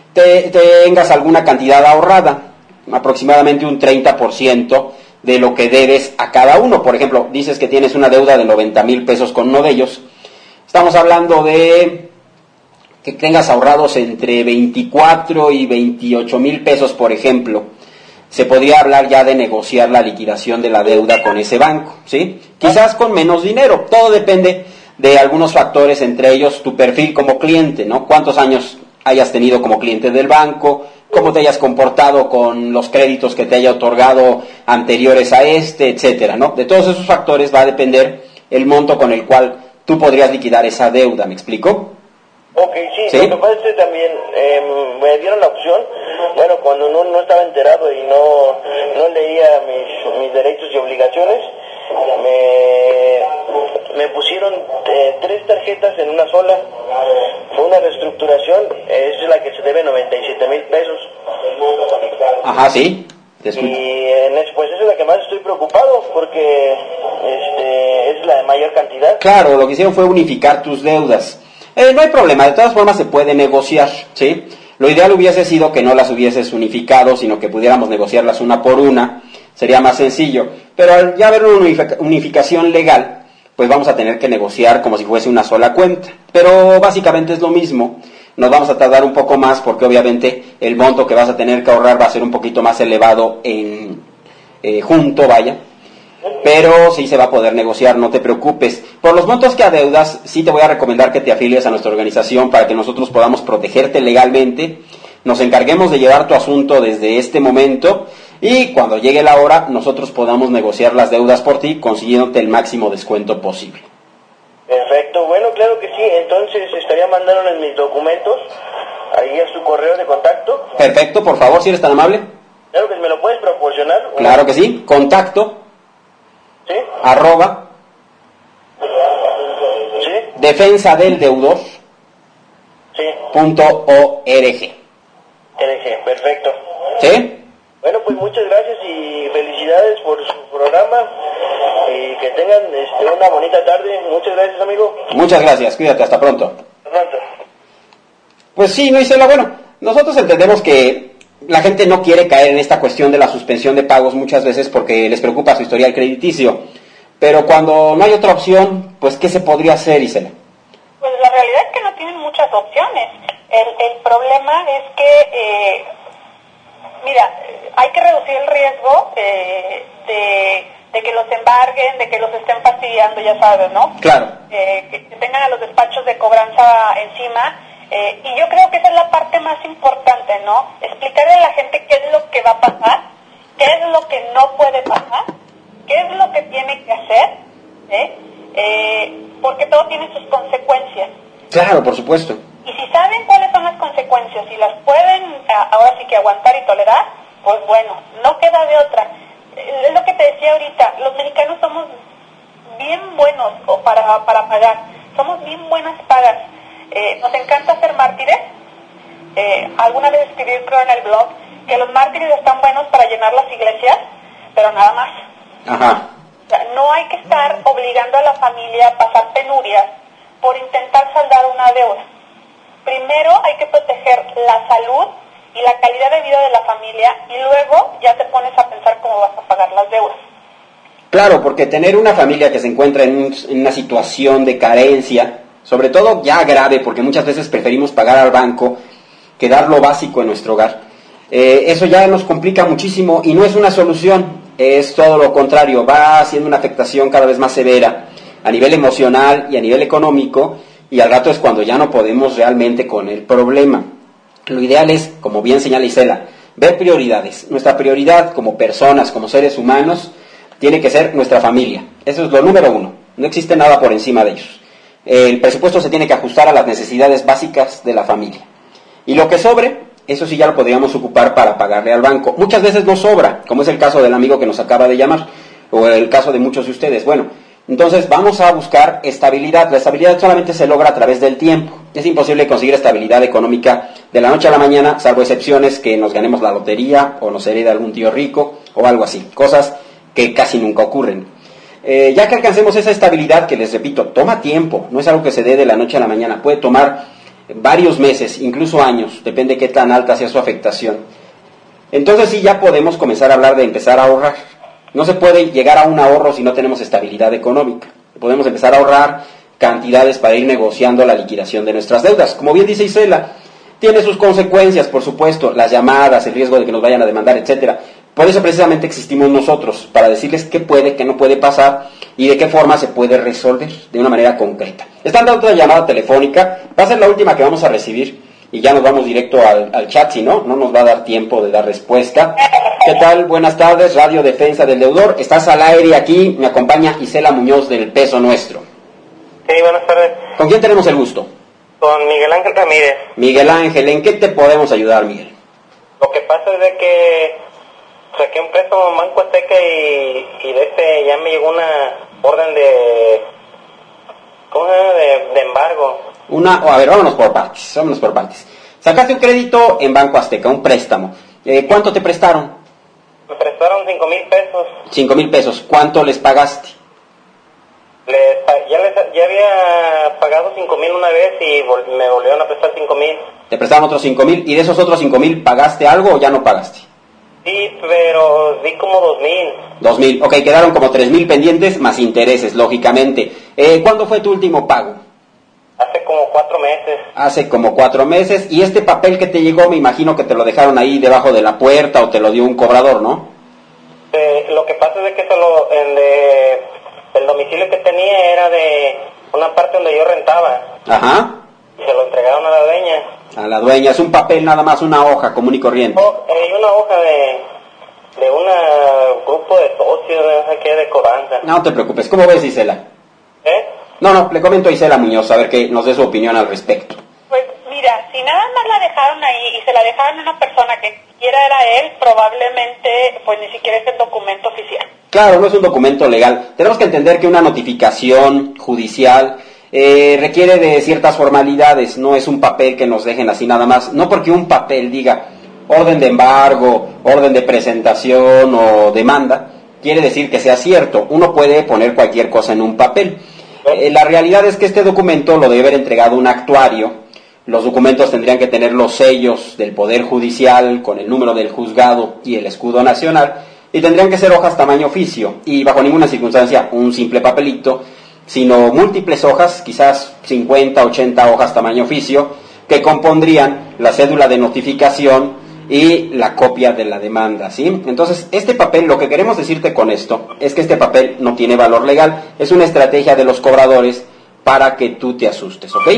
tengas alguna cantidad ahorrada, aproximadamente un 30% de lo que debes a cada uno. Por ejemplo, dices que tienes una deuda de 90,000 pesos con uno de ellos. Estamos hablando de que tengas ahorrados entre 24 y 28,000 pesos, por ejemplo. Se podría hablar ya de negociar la liquidación de la deuda con ese banco, ¿sí? Quizás con menos dinero. Todo depende de algunos factores, entre ellos tu perfil como cliente, ¿no? Cuántos años hayas tenido como cliente del banco, cómo te hayas comportado con los créditos que te haya otorgado anteriores a este, etcétera, ¿no? De todos esos factores va a depender el monto con el cual tú podrías liquidar esa deuda, ¿me explico? Ok, sí. Lo que pasa es que también me dieron la opción, bueno, cuando no estaba enterado y no leía mis derechos y obligaciones, me pusieron 3 tarjetas en una sola. Fue una reestructuración, es la que se debe 97,000 pesos. Ajá, sí. Te escucho. Y pues esa es la que más estoy preocupado, porque es la de mayor cantidad. Claro, lo que hicieron fue unificar tus deudas. No hay problema, de todas formas se puede negociar, ¿sí? Lo ideal hubiese sido que no las hubieses unificado, sino que pudiéramos negociarlas una por una, sería más sencillo. Pero al ya haber una unificación legal, pues vamos a tener que negociar como si fuese una sola cuenta. Pero básicamente es lo mismo. Nos vamos a tardar un poco más porque obviamente el monto que vas a tener que ahorrar va a ser un poquito más elevado junto, vaya. Pero sí se va a poder negociar, no te preocupes. Por los montos que adeudas, sí te voy a recomendar que te afilies a nuestra organización para que nosotros podamos protegerte legalmente, nos encarguemos de llevar tu asunto desde este momento y cuando llegue la hora nosotros podamos negociar las deudas por ti consiguiéndote el máximo descuento posible. Perfecto, bueno, claro que sí, entonces estaría mandándoles mis documentos ahí a su correo de contacto. Perfecto, por favor, si eres tan amable. Claro que me lo puedes proporcionar. Claro que sí, contacto, ¿sí? @ ¿sí? defensadeldeudor.org. ¿sí? Perfecto. ¿Sí? Bueno, pues muchas gracias y felicidades por su programa y que tengan una bonita tarde. Muchas gracias, amigo. Muchas gracias, cuídate, hasta pronto. Hasta pronto. Pues sí, no Isela, bueno, nosotros entendemos que la gente no quiere caer en esta cuestión de la suspensión de pagos muchas veces porque les preocupa su historial crediticio, pero cuando no hay otra opción, pues ¿qué se podría hacer, Isela? Pues la realidad es que no tienen muchas opciones. El problema es que, mira, hay que reducir el riesgo de que los embarguen, de que los estén fastidiando, ya sabes, ¿no? Claro. Que tengan a los despachos de cobranza encima. Y yo creo que esa es la parte más importante, ¿no? Explicarle a la gente qué es lo que va a pasar, qué es lo que no puede pasar, qué es lo que tiene que hacer, porque todo tiene sus consecuencias. Claro, por supuesto. Y si saben cuáles son las consecuencias y las pueden ahora sí que aguantar y tolerar, pues bueno, no queda de otra. Es lo que te decía ahorita, los mexicanos somos bien buenos para pagar, somos bien buenas pagas. Nos encanta ser mártires. Alguna vez escribí, creo, en el blog que los mártires están buenos para llenar las iglesias, pero nada más. Ajá. O sea, no hay que estar obligando a la familia a pasar penurias por intentar saldar una deuda. Primero hay que proteger la salud y la calidad de vida de la familia y luego ya te pones a pensar cómo vas a pagar las deudas. Claro, porque tener una familia que se encuentra en una situación de carencia, sobre todo ya grave, porque muchas veces preferimos pagar al banco que dar lo básico en nuestro hogar. Eso ya nos complica muchísimo y no es una solución, es todo lo contrario, va haciendo una afectación cada vez más severa a nivel emocional y a nivel económico y al rato es cuando ya no podemos realmente con el problema. Lo ideal es, como bien señala Isela, ver prioridades. Nuestra prioridad como personas, como seres humanos, tiene que ser nuestra familia. Eso es lo número uno, no existe nada por encima de ellos. El presupuesto se tiene que ajustar a las necesidades básicas de la familia. Y lo que sobre, eso sí ya lo podríamos ocupar para pagarle al banco. Muchas veces no sobra, como es el caso del amigo que nos acaba de llamar, o el caso de muchos de ustedes. Bueno, entonces vamos a buscar estabilidad. La estabilidad solamente se logra a través del tiempo. Es imposible conseguir estabilidad económica de la noche a la mañana, salvo excepciones que nos ganemos la lotería, o nos herede algún tío rico, o algo así. Cosas que casi nunca ocurren. Ya que alcancemos esa estabilidad, que les repito, toma tiempo, no es algo que se dé de la noche a la mañana, puede tomar varios meses, incluso años, depende de qué tan alta sea su afectación. Entonces sí ya podemos comenzar a hablar de empezar a ahorrar. No se puede llegar a un ahorro si no tenemos estabilidad económica. Podemos empezar a ahorrar cantidades para ir negociando la liquidación de nuestras deudas. Como bien dice Isela, tiene sus consecuencias, por supuesto, las llamadas, el riesgo de que nos vayan a demandar, etcétera. Por eso precisamente existimos nosotros, para decirles qué puede, qué no puede pasar y de qué forma se puede resolver de una manera concreta. Están dando otra llamada telefónica, va a ser la última que vamos a recibir y ya nos vamos directo al chat, si no nos va a dar tiempo de dar respuesta. ¿Qué tal? Buenas tardes, Radio Defensa del Deudor. Estás al aire aquí, me acompaña Isela Muñoz del Peso Nuestro. Sí, buenas tardes. ¿Con quién tenemos el gusto? Con Miguel Ángel Ramírez. Miguel Ángel, ¿en qué te podemos ayudar, Miguel? Lo que pasa es de que saqué un préstamo en Banco Azteca y de ese ya me llegó una orden de... ¿cómo se llama? De embargo. A ver, vámonos por partes. Sacaste un crédito en Banco Azteca, un préstamo. ¿Cuánto te prestaron? Me prestaron 5,000 pesos. 5,000 pesos. ¿Cuánto les pagaste? Ya había pagado 5,000 una vez y me volvieron a prestar 5,000. Te prestaron otros 5,000 y de esos otros 5,000 ¿pagaste algo o ya no pagaste? Sí, pero di como 2,000. 2,000, ok, quedaron como 3,000 pendientes más intereses, lógicamente. ¿Cuándo fue tu último pago? Hace como 4 meses. Hace como 4 meses. Y este papel que te llegó, me imagino que te lo dejaron ahí debajo de la puerta o te lo dio un cobrador, ¿no? Lo que pasa es que el domicilio que tenía era de una parte donde yo rentaba. Ajá. Y se lo entregaron a la dueña. A la dueña, es un papel nada más, una hoja común y corriente. Hay una hoja de un grupo de socios, no sé qué, de cobranza. No te preocupes, ¿cómo ves, Isela? No, le comento a Isela Muñoz, a ver que nos dé su opinión al respecto. Pues mira, si nada más la dejaron ahí y se la dejaron a una persona que ni siquiera era él, probablemente pues ni siquiera es el documento oficial. Claro, no es un documento legal. Tenemos que entender que una notificación judicial requiere de ciertas formalidades, no es un papel que nos dejen así nada más. No porque un papel diga orden de embargo, orden de presentación o demanda, quiere decir que sea cierto. Uno puede poner cualquier cosa en un papel. La realidad es que este documento lo debe haber entregado un actuario. Los documentos tendrían que tener los sellos del Poder Judicial con el número del juzgado y el escudo nacional, y tendrían que ser hojas tamaño oficio, y bajo ninguna circunstancia un simple papelito, sino múltiples hojas, quizás 50, 80 hojas tamaño oficio, que compondrían la cédula de notificación y la copia de la demanda, ¿sí? Entonces, este papel, lo que queremos decirte con esto, es que este papel no tiene valor legal, es una estrategia de los cobradores para que tú te asustes, ¿ok?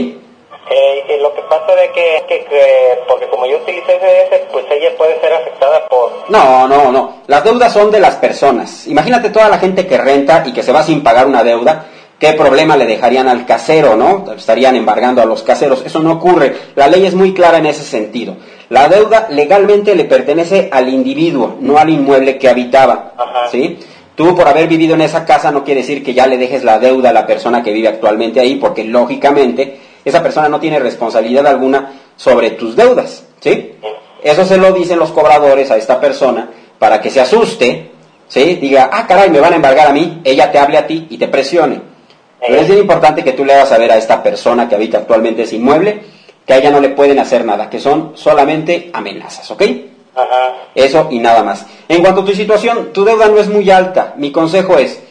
Lo que pasa es que porque como yo utilicé ese, pues ella puede ser afectada por... No, las deudas son de las personas. Imagínate toda la gente que renta y que se va sin pagar una deuda, ¿qué problema le dejarían al casero, no? Estarían embargando a los caseros. Eso no ocurre. La ley es muy clara en ese sentido. La deuda legalmente le pertenece al individuo, no al inmueble que habitaba. Ajá. ¿Sí? Tú, por haber vivido en esa casa, no quiere decir que ya le dejes la deuda a la persona que vive actualmente ahí, porque lógicamente esa persona no tiene responsabilidad alguna sobre tus deudas, ¿sí? Eso se lo dicen los cobradores a esta persona para que se asuste, ¿sí? Diga, caray, me van a embargar a mí, ella te hable a ti y te presione. Pero es bien importante que tú le hagas saber a esta persona que habita actualmente ese inmueble que a ella no le pueden hacer nada, que son solamente amenazas, ¿ok? Ajá. Eso y nada más. En cuanto a tu situación, tu deuda no es muy alta. Mi consejo es...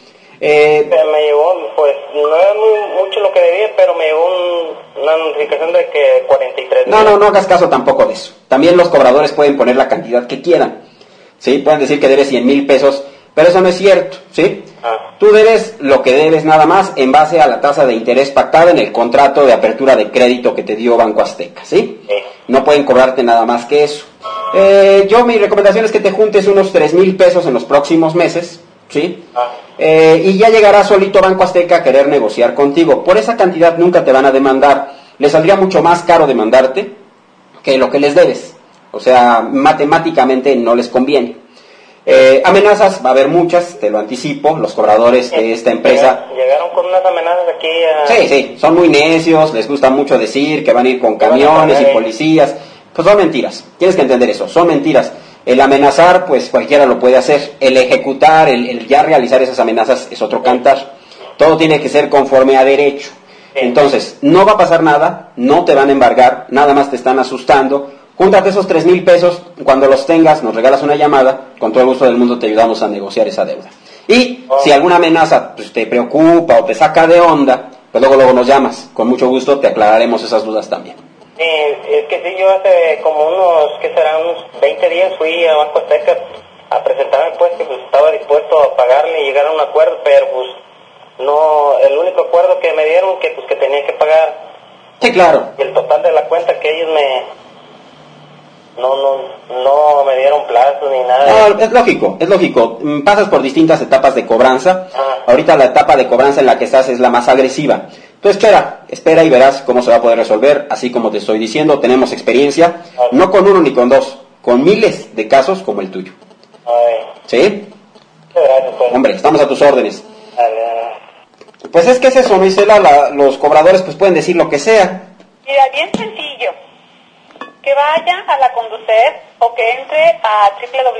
me llegó, pues, no era mucho lo que debía, pero me llegó una notificación de que 43 mil. No hagas caso tampoco de eso. También los cobradores pueden poner la cantidad que quieran, ¿sí? Pueden decir que debes 100,000 pesos, pero eso no es cierto, ¿sí? Tú debes lo que debes nada más en base a la tasa de interés pactada en el contrato de apertura de crédito que te dio Banco Azteca, ¿sí? No pueden cobrarte nada más que eso. Mi recomendación es que te juntes unos 3,000 pesos en los próximos meses, ¿sí? Y ya llegará solito Banco Azteca a querer negociar contigo. Por esa cantidad nunca te van a demandar. Les saldría mucho más caro demandarte que lo que les debes. O sea, matemáticamente no les conviene. Amenazas, va a haber muchas, te lo anticipo. Los cobradores de esta empresa... Llegaron con unas amenazas aquí a... Sí, son muy necios, les gusta mucho decir que van a ir con camiones y policías. Pues son mentiras, tienes que entender eso, son mentiras. El amenazar, pues cualquiera lo puede hacer. El ejecutar, el ya realizar esas amenazas es otro cantar. Todo tiene que ser conforme a derecho. Entonces, no va a pasar nada, no te van a embargar, nada más te están asustando. Júntate esos 3,000 pesos, cuando los tengas nos regalas una llamada, con todo el gusto del mundo te ayudamos a negociar esa deuda. Y si alguna amenaza pues, te preocupa o te saca de onda, pues luego nos llamas, con mucho gusto te aclararemos esas dudas también. Es que sí, yo hace como unos 20 días fui a Banco Azteca a presentarme pues que pues estaba dispuesto a pagarle y llegar a un acuerdo, pero pues no, el único acuerdo que me dieron que pues que tenía que pagar. Sí, claro. Y el total de la cuenta que ellos no me dieron plazo ni nada. No, es lógico. Pasas por distintas etapas de cobranza. Ahorita la etapa de cobranza en la que estás es la más agresiva. Tú espera y verás cómo se va a poder resolver. Así como te estoy diciendo, tenemos experiencia, no con uno ni con dos, con miles de casos como el tuyo. ¿Sí? Gracias, pues. Hombre, estamos a tus órdenes. Dale. Pues es que es eso, Isela, los cobradores pues pueden decir lo que sea. Mira, bien sencillo. que vaya a la Conducef o que entre a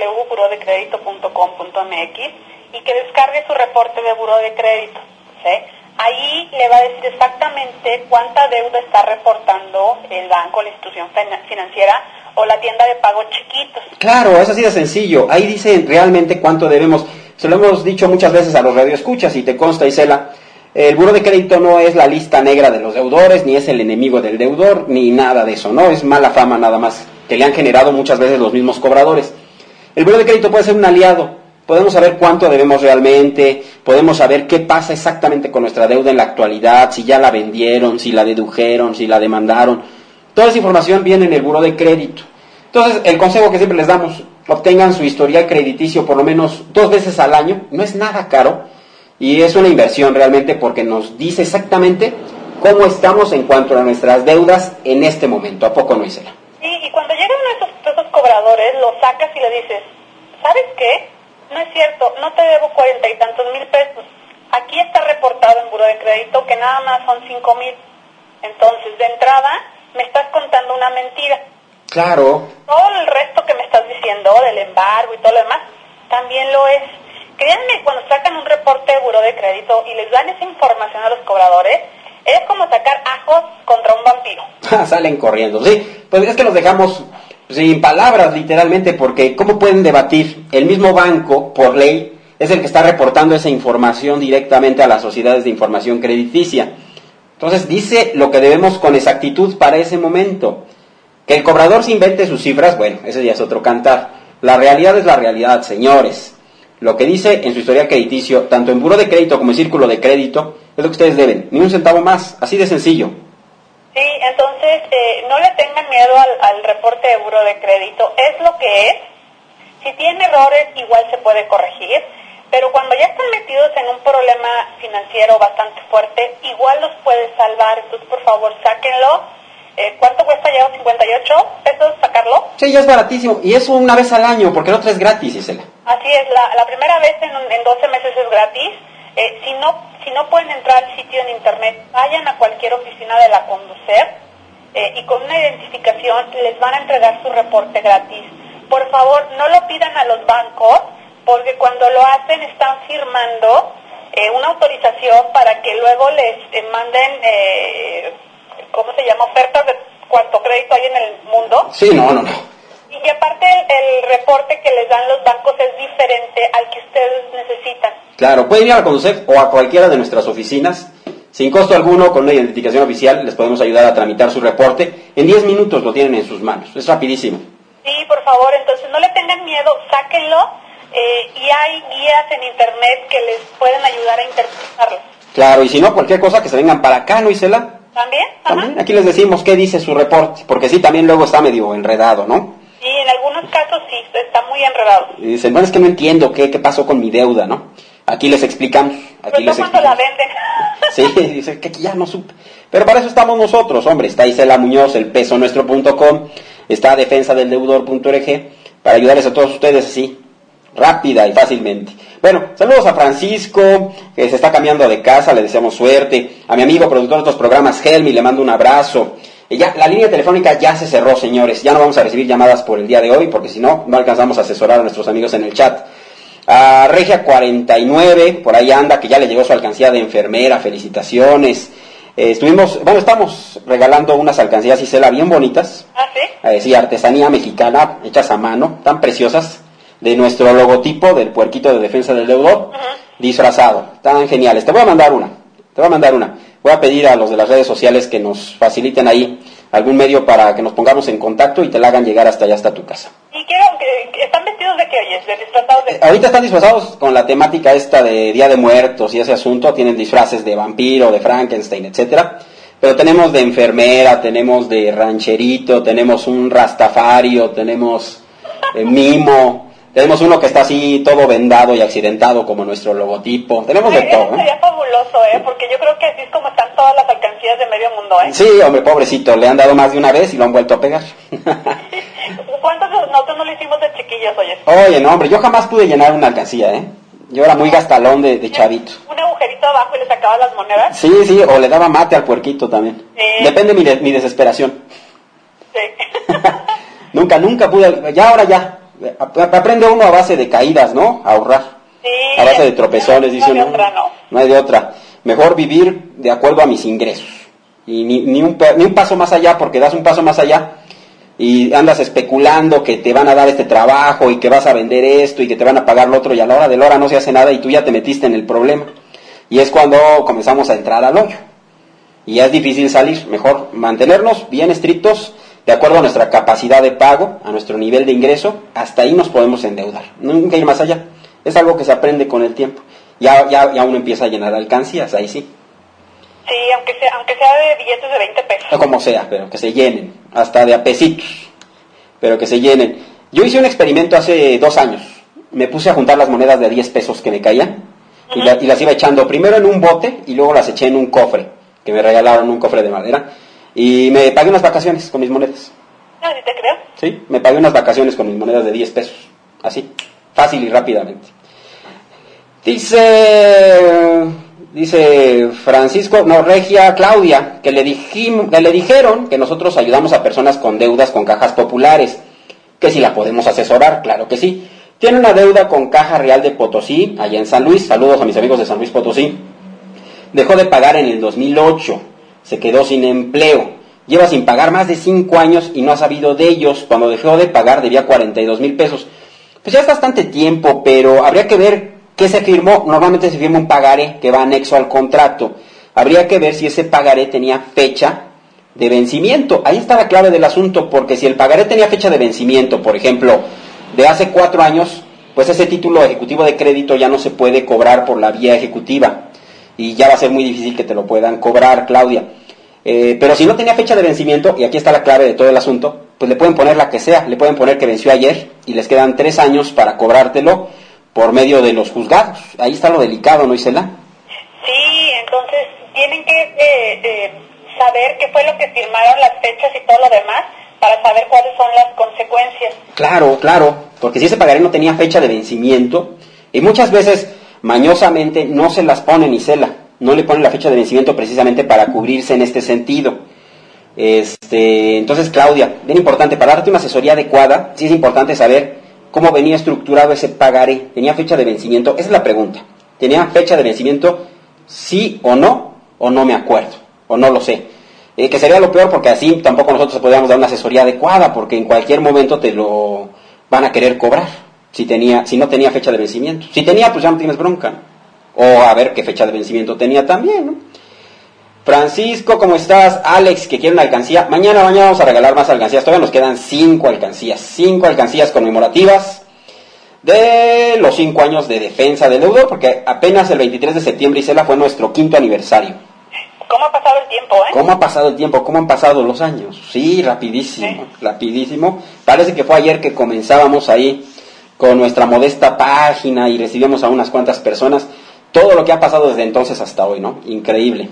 www.burodecredito.com.mx y que descargue su reporte de buró de crédito, ¿sí? Ahí le va a decir exactamente cuánta deuda está reportando el banco, la institución financiera o la tienda de pagos chiquitos. Claro, es así de sencillo. Ahí dice realmente cuánto debemos. Se lo hemos dicho muchas veces a los radioescuchas y te consta, Isela. El buró de crédito no es la lista negra de los deudores, ni es el enemigo del deudor, ni nada de eso, ¿no? Es mala fama nada más, que le han generado muchas veces los mismos cobradores. El buró de crédito puede ser un aliado. Podemos saber cuánto debemos realmente, podemos saber qué pasa exactamente con nuestra deuda en la actualidad, si ya la vendieron, si la dedujeron, si la demandaron. Toda esa información viene en el buró de crédito. Entonces, el consejo que siempre les damos, obtengan su historial crediticio por lo menos 2 veces al año, no es nada caro, y es una inversión realmente porque nos dice exactamente cómo estamos en cuanto a nuestras deudas en este momento. ¿A poco no, Isela? Sí, y cuando llegan esos cobradores, los sacas y le dices, ¿sabes qué? No es cierto, no te debo 40 y tantos mil pesos. Aquí está reportado en buró de crédito que nada más son 5,000. Entonces, de entrada, me estás contando una mentira. Claro. Todo el resto que me estás diciendo, del embargo y todo lo demás, también lo es. Créanme, cuando sacan un reporte de buró de crédito y les dan esa información a los cobradores, es como sacar ajos contra un vampiro. Salen corriendo, sí. Pues es que los dejamos sin palabras, literalmente, porque ¿cómo pueden debatir? El mismo banco, por ley, es el que está reportando esa información directamente a las sociedades de información crediticia. Entonces dice lo que debemos con exactitud para ese momento. Que el cobrador se invente sus cifras, bueno, ese ya es otro cantar. La realidad es la realidad, señores. Lo que dice en su historial crediticio, tanto en buró de crédito como en círculo de crédito, es lo que ustedes deben, ni un centavo más, así de sencillo. Sí, entonces no le tengan miedo al reporte de buró de crédito, es lo que es. Si tiene errores, igual se puede corregir, pero cuando ya están metidos en un problema financiero bastante fuerte, igual los puede salvar. Entonces, por favor, sáquenlo. ¿Cuánto cuesta ya? ¿58 pesos sacarlo? Sí, ya es baratísimo, y eso una vez al año, porque el otro es gratis, Isela. Así es, la primera vez en 12 meses es gratis. Si no pueden entrar al sitio en internet, vayan a cualquier oficina de la Conducef y con una identificación les van a entregar su reporte gratis. Por favor, no lo pidan a los bancos, porque cuando lo hacen están firmando una autorización para que luego les manden, ¿cómo se llama? Ofertas de cuánto crédito hay en el mundo. Sí, no. Y aparte el reporte que les dan los bancos es diferente al que ustedes necesitan. Claro, pueden ir a la Conducef o a cualquiera de nuestras oficinas, sin costo alguno, con una identificación oficial, les podemos ayudar a tramitar su reporte. En 10 minutos lo tienen en sus manos, es rapidísimo. Sí, por favor, entonces no le tengan miedo, sáquenlo, y hay guías en internet que les pueden ayudar a interpretarlo. Claro, y si no, cualquier cosa que se vengan para acá, ¿no, Isela? ¿También? También, aquí les decimos qué dice su reporte, porque sí, también luego está medio enredado, ¿no? Sí, en algunos casos sí, está muy enredado. Y dicen, bueno, es que no entiendo qué pasó con mi deuda, ¿no? Aquí les explicamos. Aquí les cuando la venden. Sí, dice que ya no supe. Pero para eso estamos nosotros, hombre. Está Isela Muñoz, elpesonuestro.com, está defensadeldeudor.org, para ayudarles a todos ustedes así, rápida y fácilmente. Bueno, saludos a Francisco, que se está cambiando de casa, le deseamos suerte. A mi amigo productor de estos programas, Helmi, le mando un abrazo. Ya, la línea telefónica ya se cerró, señores. Ya no vamos a recibir llamadas por el día de hoy, porque si no, no alcanzamos a asesorar a nuestros amigos en el chat. A Regia 49, por ahí anda, que ya le llegó su alcancía de enfermera, felicitaciones. Estamos regalando unas alcancías, Isela, bien bonitas. ¿Ah, sí? Sí, artesanía mexicana, hechas a mano, tan preciosas, de nuestro logotipo del puerquito de defensa del deudor, disfrazado, tan geniales. Te voy a mandar una. Voy a pedir a los de las redes sociales que nos faciliten ahí algún medio para que nos pongamos en contacto y te la hagan llegar hasta allá, hasta tu casa. Y quiero que ¿están vestidos de qué, oyes? ¿De disfrazados de...? Ahorita están disfrazados con la temática esta de Día de Muertos y ese asunto. Tienen disfraces de vampiro, de Frankenstein, etcétera. Pero tenemos de enfermera, tenemos de rancherito, tenemos un rastafario, tenemos mimo. Tenemos uno que está así todo vendado y accidentado como nuestro logotipo. Tenemos de todo. Eso sería fabuloso, porque yo creo que así es como están todas las alcancías de medio mundo, Sí, hombre, pobrecito, le han dado más de una vez y lo han vuelto a pegar. ¿Cuántos nosotros no lo hicimos de chiquillos, oyes? Oye, no, hombre, yo jamás pude llenar una alcancía, Yo era muy gastalón de chavito. Un agujerito abajo y le sacaba las monedas. Sí, o le daba mate al puerquito también. Depende de mi desesperación. Sí. Nunca pude, ya ahora ya, aprende uno a base de caídas, ¿no? A ahorrar. Sí, a base de tropezones, dice uno. No hay de otra. Mejor vivir de acuerdo a mis ingresos. Y ni un paso más allá, porque das un paso más allá y andas especulando que te van a dar este trabajo y que vas a vender esto y que te van a pagar lo otro y a la hora de la hora no se hace nada y tú ya te metiste en el problema. Y es cuando comenzamos a entrar al hoyo. Y ya es difícil salir. Mejor mantenernos bien estrictos, de acuerdo a nuestra capacidad de pago, a nuestro nivel de ingreso, hasta ahí nos podemos endeudar. Nunca ir más allá. Es algo que se aprende con el tiempo. Ya uno empieza a llenar alcancías, ahí sí. Sí, aunque sea de billetes de 20 pesos. O como sea, pero que se llenen. Hasta de a pesitos. Pero que se llenen. Yo hice un experimento hace 2 años. Me puse a juntar las monedas de 10 pesos que me caían. Uh-huh. Y las iba echando primero en un bote y luego las eché en un cofre. Que me regalaron un cofre de madera. Y me pagué unas vacaciones con mis monedas. No, ¿sí te creo? Sí, me pagué unas vacaciones con mis monedas de 10 pesos. Así, fácil y rápidamente. Dice Francisco, no, Regia Claudia, que le dijeron que nosotros ayudamos a personas con deudas con cajas populares, que si la podemos asesorar, claro que sí. Tiene una deuda con Caja Real de Potosí, allá en San Luis, saludos a mis amigos de San Luis Potosí. Dejó de pagar en el 2008, se quedó sin empleo, lleva sin pagar más de 5 años y no ha sabido de ellos. Cuando dejó de pagar debía 42,000 pesos. Pues ya es bastante tiempo, pero habría que ver qué se firmó. Normalmente se firma un pagaré que va anexo al contrato. Habría que ver si ese pagaré tenía fecha de vencimiento. Ahí está la clave del asunto, porque si el pagaré tenía fecha de vencimiento, por ejemplo, de hace 4 años, pues ese título ejecutivo de crédito ya no se puede cobrar por la vía ejecutiva. Y ya va a ser muy difícil que te lo puedan cobrar, Claudia. Pero si no tenía fecha de vencimiento, y aquí está la clave de todo el asunto, pues le pueden poner la que sea. Le pueden poner que venció ayer y les quedan 3 años para cobrártelo por medio de los juzgados. Ahí está lo delicado, ¿no, Isela? Sí, entonces tienen que saber qué fue lo que firmaron, las fechas y todo lo demás, para saber cuáles son las consecuencias. Claro, porque si ese pagaré no tenía fecha de vencimiento, y muchas veces mañosamente no se las ponen, Isela, no le ponen la fecha de vencimiento precisamente para cubrirse en este sentido. Entonces, Claudia, bien importante, para darte una asesoría adecuada, sí es importante saber cómo venía estructurado ese pagaré. ¿Tenía fecha de vencimiento? Esa es la pregunta. ¿Tenía fecha de vencimiento? ¿Sí o no me acuerdo, o no lo sé? Que sería lo peor, porque así tampoco nosotros podríamos dar una asesoría adecuada, porque en cualquier momento te lo van a querer cobrar, si no tenía fecha de vencimiento. Si tenía, pues ya no tienes bronca, ¿no? O a ver qué fecha de vencimiento tenía también, ¿no? Francisco, ¿cómo estás? Alex, que quiere una alcancía. Mañana vamos a regalar más alcancías. Todavía nos quedan 5 alcancías conmemorativas de los 5 años de defensa del deudor, porque apenas el 23 de septiembre, Isela, fue nuestro 5º aniversario. ¿Cómo ha pasado el tiempo, ¿Cómo ha pasado el tiempo? ¿Cómo han pasado los años? Sí, rapidísimo. Parece que fue ayer que comenzábamos ahí con nuestra modesta página y recibimos a unas cuantas personas. Todo lo que ha pasado desde entonces hasta hoy, ¿no? Increíble.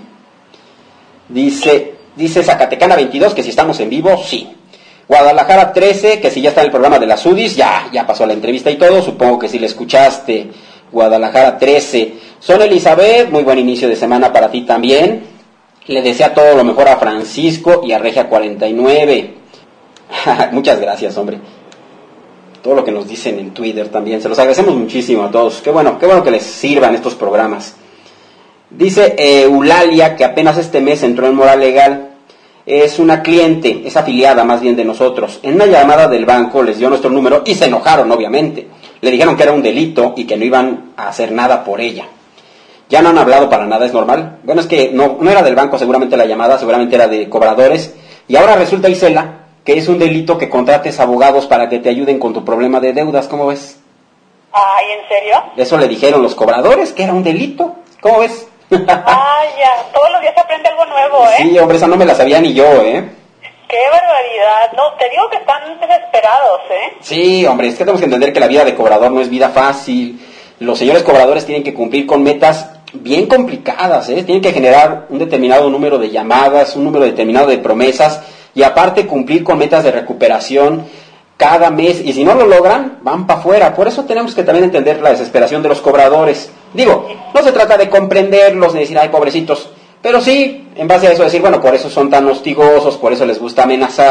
Dice Zacatecana 22 que si estamos en vivo, sí. Guadalajara 13, que si ya está en el programa de las UDIs, ya pasó la entrevista y todo, supongo que si le escuchaste. Guadalajara 13. Son Elizabeth, muy buen inicio de semana para ti también. Le desea todo lo mejor a Francisco y a Regia 49. Muchas gracias, hombre. Todo lo que nos dicen en Twitter también, se los agradecemos muchísimo a todos. Qué bueno que les sirvan estos programas. Dice Eulalia, que apenas este mes entró en Moral Legal. Es una cliente, es afiliada más bien de nosotros. En una llamada del banco les dio nuestro número y se enojaron, obviamente. Le dijeron que era un delito y que no iban a hacer nada por ella. Ya no han hablado para nada, ¿es normal? Bueno, es que no era del banco seguramente la llamada, seguramente era de cobradores. Y ahora resulta, Isela, que es un delito que contrates abogados para que te ayuden con tu problema de deudas. ¿Cómo ves? Ay, ¿en serio? Eso le dijeron los cobradores, que era un delito. ¿Cómo ves? Ay, ya, todos los días se aprende algo nuevo, ¿eh? Sí, hombre, esa no me la sabía ni yo, ¿eh? ¡Qué barbaridad! No, te digo que están desesperados, ¿eh? Sí, hombre, es que tenemos que entender que la vida de cobrador no es vida fácil. Los señores cobradores tienen que cumplir con metas bien complicadas, ¿eh? Tienen que generar un determinado número de llamadas, un número determinado de promesas, y aparte cumplir con metas de recuperación cada mes, y si no lo logran, van para afuera. Por eso tenemos que también entender la desesperación de los cobradores. Digo, no se trata de comprenderlos, ni decir, ay, pobrecitos, pero sí, en base a eso decir, bueno, por eso son tan hostigosos, por eso les gusta amenazar,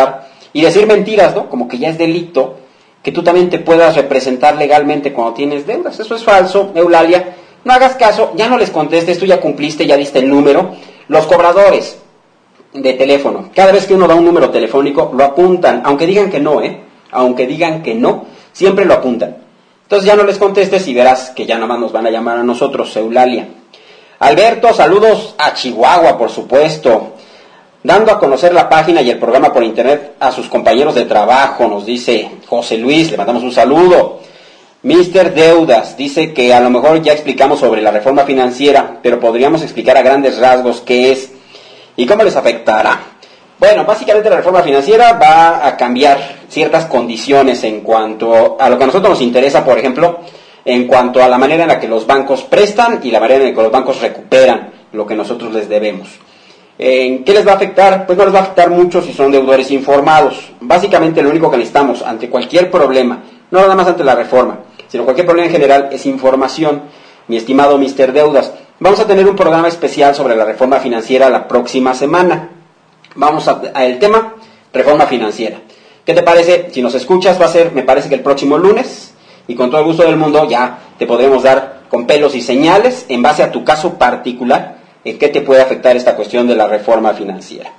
Y decir mentiras, ¿no? Como que ya es delito que tú también te puedas representar legalmente cuando tienes deudas. Eso es falso, Eulalia. No hagas caso, ya no les contestes, tú ya cumpliste, ya diste el número. Los cobradores de teléfono, cada vez que uno da un número telefónico, lo apuntan, aunque digan que no, aunque digan que no, siempre lo apuntan. Entonces ya no les contestes y verás que ya nada más nos van a llamar a nosotros, Eulalia. Alberto, saludos a Chihuahua, por supuesto. Dando a conocer la página y el programa por internet a sus compañeros de trabajo, nos dice José Luis, le mandamos un saludo. Mr. Deudas dice que a lo mejor ya explicamos sobre la reforma financiera, pero podríamos explicar a grandes rasgos qué es y cómo les afectará. Bueno, básicamente la reforma financiera va a cambiar ciertas condiciones en cuanto a lo que a nosotros nos interesa, por ejemplo, en cuanto a la manera en la que los bancos prestan y la manera en la que los bancos recuperan lo que nosotros les debemos. ¿En qué les va a afectar? Pues no les va a afectar mucho si son deudores informados. Básicamente lo único que necesitamos ante cualquier problema, no nada más ante la reforma, sino cualquier problema en general, es información, mi estimado Mr. Deudas. Vamos a tener un programa especial sobre la reforma financiera la próxima semana. Vamos a el tema, reforma financiera. ¿Qué te parece? Si nos escuchas, va a ser, me parece que el próximo lunes, y con todo el gusto del mundo ya te podremos dar con pelos y señales, en base a tu caso particular, en qué te puede afectar esta cuestión de la reforma financiera.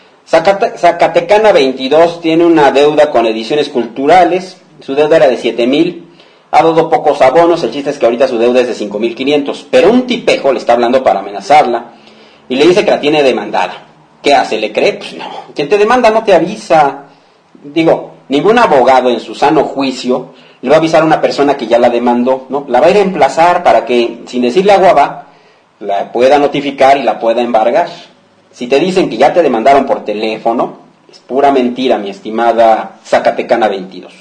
Zacatecana 22 tiene una deuda con Ediciones Culturales, su deuda era de 7,000, ha dado pocos abonos, el chiste es que ahorita su deuda es de 5,500, pero un tipejo le está hablando para amenazarla y le dice que la tiene demandada. ¿Qué hace? ¿Le cree? Pues no. Quien te demanda no te avisa. Digo, ningún abogado en su sano juicio le va a avisar a una persona que ya la demandó, ¿no? La va a ir a emplazar para que, sin decirle agua va, la pueda notificar y la pueda embargar. Si te dicen que ya te demandaron por teléfono, es pura mentira, mi estimada Zacatecana 22.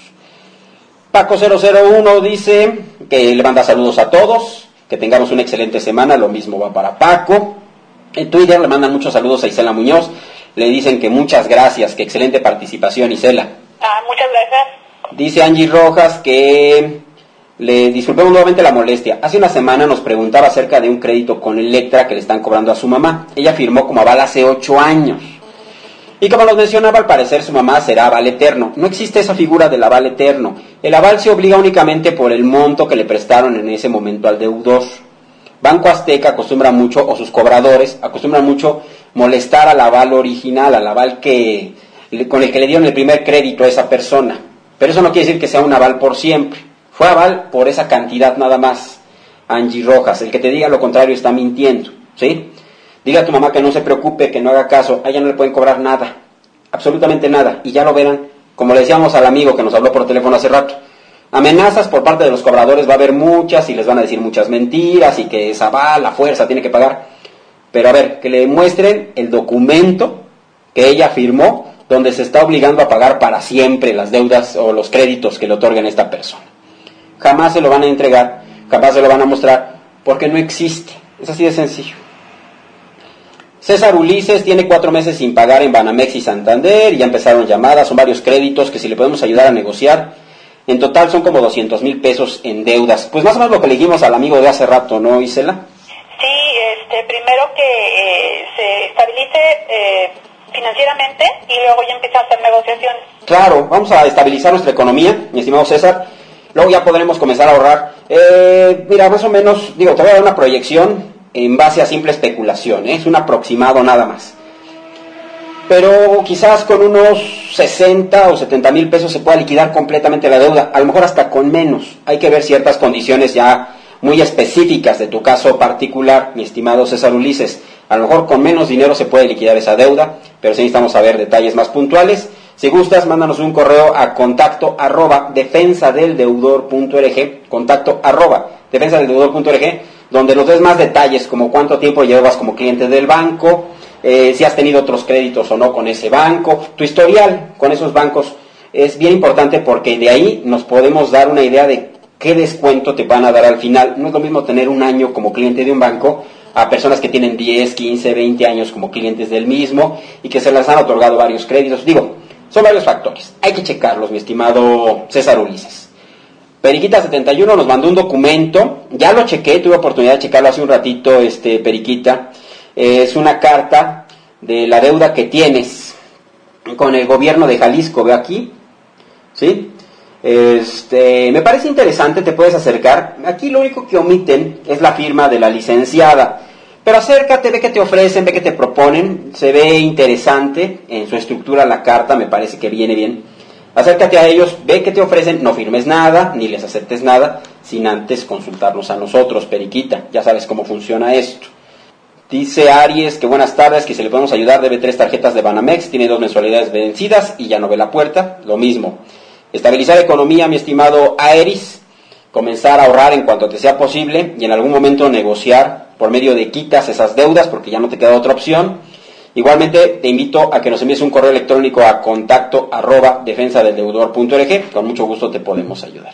Paco 001 dice que le manda saludos a todos, que tengamos una excelente semana, lo mismo va para Paco. En Twitter le mandan muchos saludos a Isela Muñoz, le dicen que muchas gracias, que excelente participación, Isela. Muchas gracias. Dice Angie Rojas que le disculpemos nuevamente la molestia. Hace una semana nos preguntaba acerca de un crédito con Electra que le están cobrando a su mamá. Ella firmó como aval hace 8 años. Y como nos mencionaba, al parecer su mamá será aval eterno. No existe esa figura del aval eterno. El aval se obliga únicamente por el monto que le prestaron en ese momento al deudor. Banco Azteca acostumbra mucho, o sus cobradores, acostumbran mucho molestar al aval original, al aval con el que le dieron el primer crédito a esa persona. Pero eso no quiere decir que sea un aval por siempre. Fue aval por esa cantidad nada más. Angie Rojas, el que te diga lo contrario está mintiendo, ¿sí? Dile a tu mamá que no se preocupe, que no haga caso, a ella no le pueden cobrar nada, absolutamente nada, y ya lo verán, como le decíamos al amigo que nos habló por teléfono hace rato, amenazas por parte de los cobradores va a haber muchas, y les van a decir muchas mentiras, y que esa aval, la fuerza, tiene que pagar, pero a ver, que le muestren el documento que ella firmó, donde se está obligando a pagar para siempre las deudas o los créditos que le otorguen a esta persona. Jamás se lo van a entregar, jamás se lo van a mostrar, porque no existe, es así de sencillo. César Ulises tiene 4 meses sin pagar en Banamex y Santander, y ya empezaron llamadas, son varios créditos que si le podemos ayudar a negociar, en total son como 200,000 pesos en deudas. Pues más o menos lo que le dijimos al amigo de hace rato, ¿no, Isela? Sí, primero que se estabilice financieramente y luego ya empieza a hacer negociaciones. Claro, vamos a estabilizar nuestra economía, mi estimado César, luego ya podremos comenzar a ahorrar. Mira, más o menos, te voy a dar una proyección en base a simple especulación, es un aproximado nada más. Pero quizás con unos 60 o 70,000 pesos se pueda liquidar completamente la deuda, a lo mejor hasta con menos. Hay que ver ciertas condiciones ya muy específicas de tu caso particular, mi estimado César Ulises. A lo mejor con menos dinero se puede liquidar esa deuda, pero sí necesitamos saber detalles más puntuales. Si gustas, mándanos un correo a contacto@defensadeldeudor.org, contacto@defensadeldeudor.org, donde nos des más detalles, como cuánto tiempo llevas como cliente del banco, si has tenido otros créditos o no con ese banco, tu historial con esos bancos es bien importante porque de ahí nos podemos dar una idea de qué descuento te van a dar al final. No es lo mismo tener un año como cliente de un banco a personas que tienen 10, 15, 20 años como clientes del mismo y que se les han otorgado varios créditos. Son varios factores, hay que checarlos, mi estimado César Ulises. Periquita71 nos mandó un documento, ya lo chequé, tuve oportunidad de checarlo hace un ratito, Periquita. Es una carta de la deuda que tienes con el gobierno de Jalisco, veo aquí, ¿sí? Me parece interesante, te puedes acercar. Aquí lo único que omiten es la firma de la licenciada, pero acércate, ve que te ofrecen, ve que te proponen, se ve interesante en su estructura la carta, me parece que viene bien. Acércate a ellos, ve que te ofrecen, no firmes nada, ni les aceptes nada, sin antes consultarnos a nosotros, Periquita, ya sabes cómo funciona esto. Dice Aries que buenas tardes, que si le podemos ayudar, debe 3 tarjetas de Banamex, tiene 2 mensualidades vencidas y ya no ve la puerta, lo mismo. Estabilizar economía, mi estimado Aries, comenzar a ahorrar en cuanto te sea posible y en algún momento negociar por medio de quitas esas deudas porque ya no te queda otra opción. Igualmente te invito a que nos envíes un correo electrónico a contacto@defensadeldeudor.org, con mucho gusto te podemos ayudar.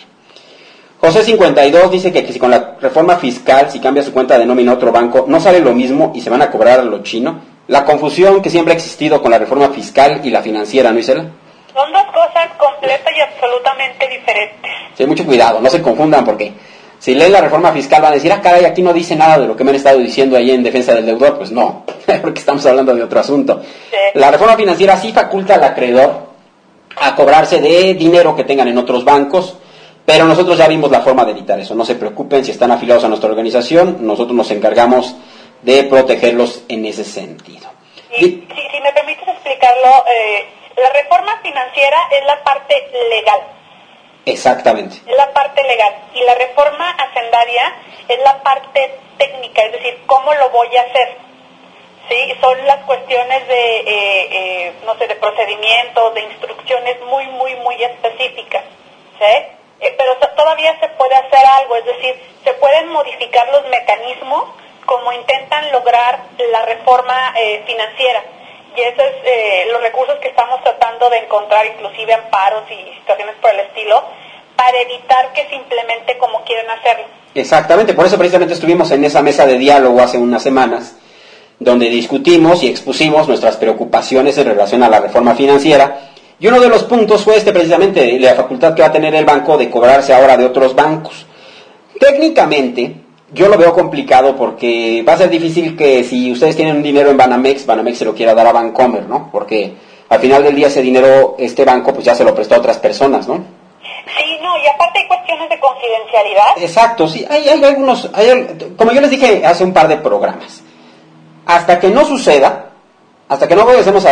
José 52 dice que si con la reforma fiscal, si cambia su cuenta de nómina a otro banco, no sale lo mismo y se van a cobrar a lo chino. La confusión que siempre ha existido con la reforma fiscal y la financiera, ¿no, Isela? Son dos cosas completas y absolutamente diferentes. Sí, mucho cuidado, no se confundan porque si leen la reforma fiscal van a decir, caray, aquí no dice nada de lo que me han estado diciendo ahí en defensa del deudor. Pues no, porque estamos hablando de otro asunto. Sí. La reforma financiera sí faculta al acreedor a cobrarse de dinero que tengan en otros bancos, pero nosotros ya vimos la forma de evitar eso. No se preocupen, si están afiliados a nuestra organización, nosotros nos encargamos de protegerlos en ese sentido. Si me permites explicarlo, la reforma financiera es la parte legal. Exactamente. Es la parte legal. Y la reforma hacendaria es la parte técnica, es decir, cómo lo voy a hacer. Sí, son las cuestiones de, de procedimientos, de instrucciones muy específicas. ¿Sí? Pero todavía se puede hacer algo, es decir, se pueden modificar los mecanismos como intentan lograr la reforma financiera. Y esos es los recursos que estamos tratando de encontrar, inclusive amparos y situaciones por el estilo, para evitar que se implemente como quieren hacerlo. Exactamente, por eso precisamente estuvimos en esa mesa de diálogo hace unas semanas, donde discutimos y expusimos nuestras preocupaciones en relación a la reforma financiera. Y uno de los puntos fue precisamente la facultad que va a tener el banco de cobrarse ahora de otros bancos. Técnicamente, yo lo veo complicado porque va a ser difícil que si ustedes tienen un dinero en Banamex se lo quiera dar a Bancomer, ¿no? Porque al final del día ese dinero, este banco pues ya se lo prestó a otras personas, ¿no? Sí, no, y aparte hay cuestiones de confidencialidad. Exacto, sí, hay algunos, como yo les dije hace un par de programas, hasta que no suceda, hasta que no empecemos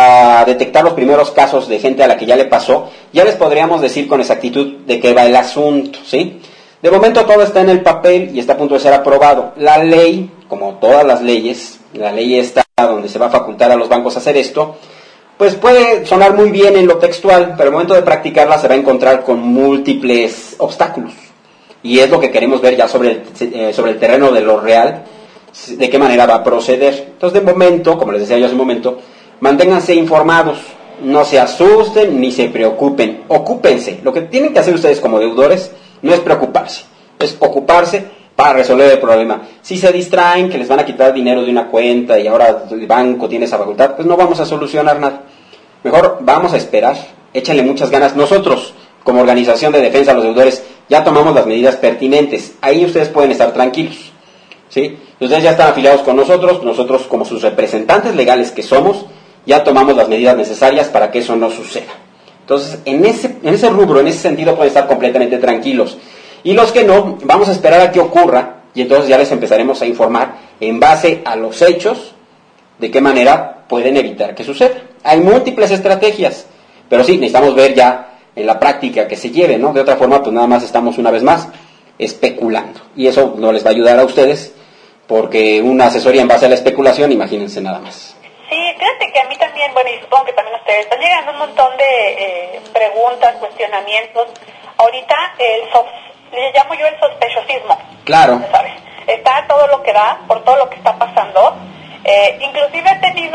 a detectar los primeros casos de gente a la que ya le pasó, ya les podríamos decir con exactitud de qué va el asunto, ¿sí? De momento todo está en el papel y está a punto de ser aprobado. La ley, como todas las leyes, la ley está donde se va a facultar a los bancos a hacer esto, pues puede sonar muy bien en lo textual, pero al momento de practicarla se va a encontrar con múltiples obstáculos. Y es lo que queremos ver ya sobre el terreno de lo real, de qué manera va a proceder. Entonces, de momento, como les decía yo hace un momento, manténganse informados, no se asusten ni se preocupen, ocúpense. Lo que tienen que hacer ustedes como deudores no es preocuparse, es ocuparse para resolver el problema. Si se distraen que les van a quitar dinero de una cuenta y ahora el banco tiene esa facultad, pues no vamos a solucionar nada. Mejor vamos a esperar, échenle muchas ganas. Nosotros, como organización de defensa de los deudores, ya tomamos las medidas pertinentes. Ahí ustedes pueden estar tranquilos, ¿sí? Ustedes ya están afiliados con nosotros como sus representantes legales que somos, ya tomamos las medidas necesarias para que eso no suceda. Entonces, en ese rubro, en ese sentido, pueden estar completamente tranquilos. Y los que no, vamos a esperar a que ocurra, y entonces ya les empezaremos a informar en base a los hechos, de qué manera pueden evitar que suceda. Hay múltiples estrategias, pero sí, necesitamos ver ya en la práctica que se lleve, ¿no? De otra forma, pues nada más estamos una vez más especulando. Y eso no les va a ayudar a ustedes, porque una asesoría en base a la especulación, imagínense nada más. Sí, fíjate que a mí también, bueno, y supongo que también a ustedes, están llegando un montón de preguntas, cuestionamientos. Ahorita le llamo yo el sospechosismo. Claro. ¿Sabes? Está todo lo que da, por todo lo que está pasando. Inclusive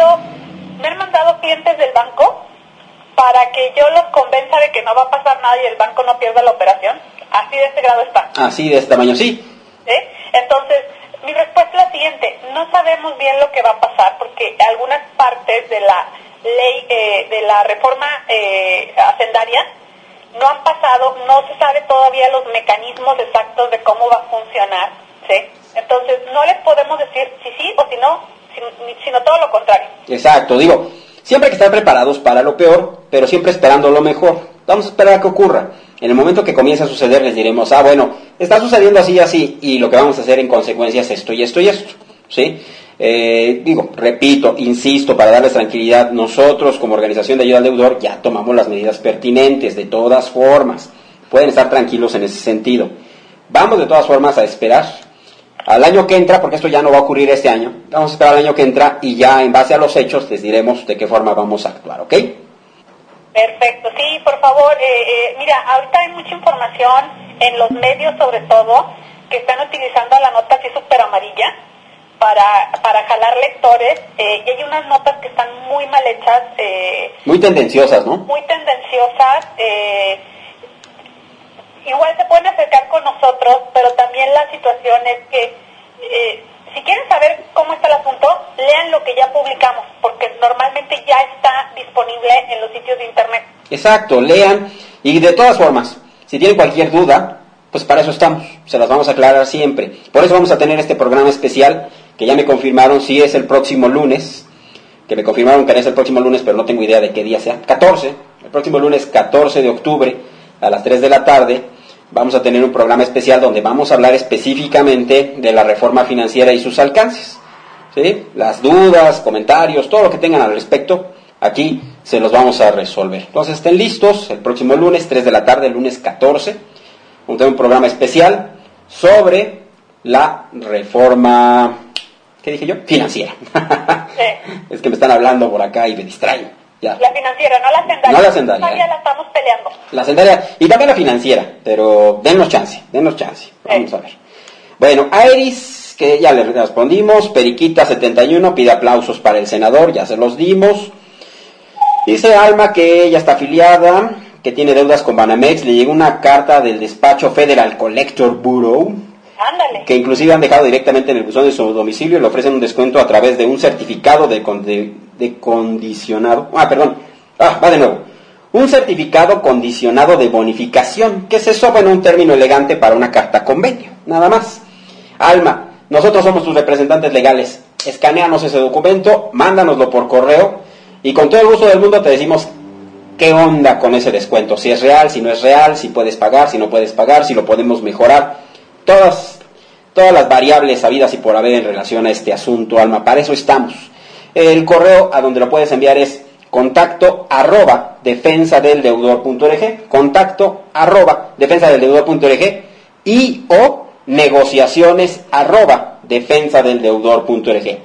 me han mandado clientes del banco para que yo los convenza de que no va a pasar nada y el banco no pierda la operación. Así de este grado está. Así de este tamaño, sí. ¿Sí? Entonces, mi respuesta es la siguiente: no sabemos bien lo que va a pasar porque algunas partes de la ley, de la reforma hacendaria no han pasado, no se sabe todavía los mecanismos exactos de cómo va a funcionar, ¿sí? Entonces, no les podemos decir si sí o si no, sino todo lo contrario. Exacto, digo, Siempre hay que estar preparados para lo peor, pero siempre esperando lo mejor. Vamos a esperar a que ocurra. En el momento que comience a suceder les diremos, bueno, está sucediendo así y así, y lo que vamos a hacer en consecuencia es esto y esto y esto, ¿sí? Repito, insisto, para darles tranquilidad, nosotros como organización de ayuda al deudor ya tomamos las medidas pertinentes, de todas formas. Pueden estar tranquilos en ese sentido. Vamos de todas formas a esperar al año que entra, porque esto ya no va a ocurrir este año. Vamos a esperar al año que entra y ya en base a los hechos les diremos de qué forma vamos a actuar, ¿ok? Perfecto, sí, por favor. Mira, ahorita hay mucha información en los medios, sobre todo, que están utilizando la nota así súper amarilla para jalar lectores, y hay unas notas que están muy mal hechas. Muy tendenciosas, ¿no? Muy tendenciosas. Igual se pueden acercar con nosotros, pero también la situación es que si quieren saber cómo está el asunto, lean lo que ya publicamos, porque normalmente ya está disponible en los sitios de internet. Exacto, lean, y de todas formas, si tienen cualquier duda, pues para eso estamos, se las vamos a aclarar siempre. Por eso vamos a tener este programa especial, que ya me confirmaron si es el próximo lunes, que me confirmaron que es el próximo lunes, pero no tengo idea de qué día sea, el próximo lunes 14 de octubre, a las 3 de la tarde, vamos a tener un programa especial donde vamos a hablar específicamente de la reforma financiera y sus alcances, ¿sí? Las dudas, comentarios, todo lo que tengan al respecto, aquí se los vamos a resolver. Entonces estén listos, el próximo lunes, 3 de la tarde, el lunes 14, vamos a tener un programa especial sobre la reforma, ¿qué dije yo? Financiera. Sí. Es que me están hablando por acá y me distraen. Ya. La financiera, no la sendaria. No la sendaria. Todavía la estamos peleando. La sendaria y también la financiera, pero dennos chance. Vamos a ver. Bueno, Iris, que ya le respondimos. Periquita 71 pide aplausos para el senador, ya se los dimos. Dice Alma que ella está afiliada, que tiene deudas con Banamex. Le llegó una carta del despacho Federal Collector Bureau. Ándale. Que inclusive han dejado directamente en el buzón de su domicilio y le ofrecen un descuento a través de un certificado de condicionado. Va de nuevo. Un certificado condicionado de bonificación. ¿Qué es eso? Bueno, un término elegante para una carta convenio. Nada más. Alma, nosotros somos tus representantes legales. Escanéanos ese documento, mándanoslo por correo y con todo el gusto del mundo te decimos qué onda con ese descuento. Si es real, si no es real, si puedes pagar, si no puedes pagar, si lo podemos mejorar. Todas las variables habidas y por haber en relación a este asunto, Alma. Para eso estamos. El correo a donde lo puedes enviar es contacto@defensadeldeudor.org, contacto@defensadeldeudor.org y o negociaciones@defensadeldeudor.org,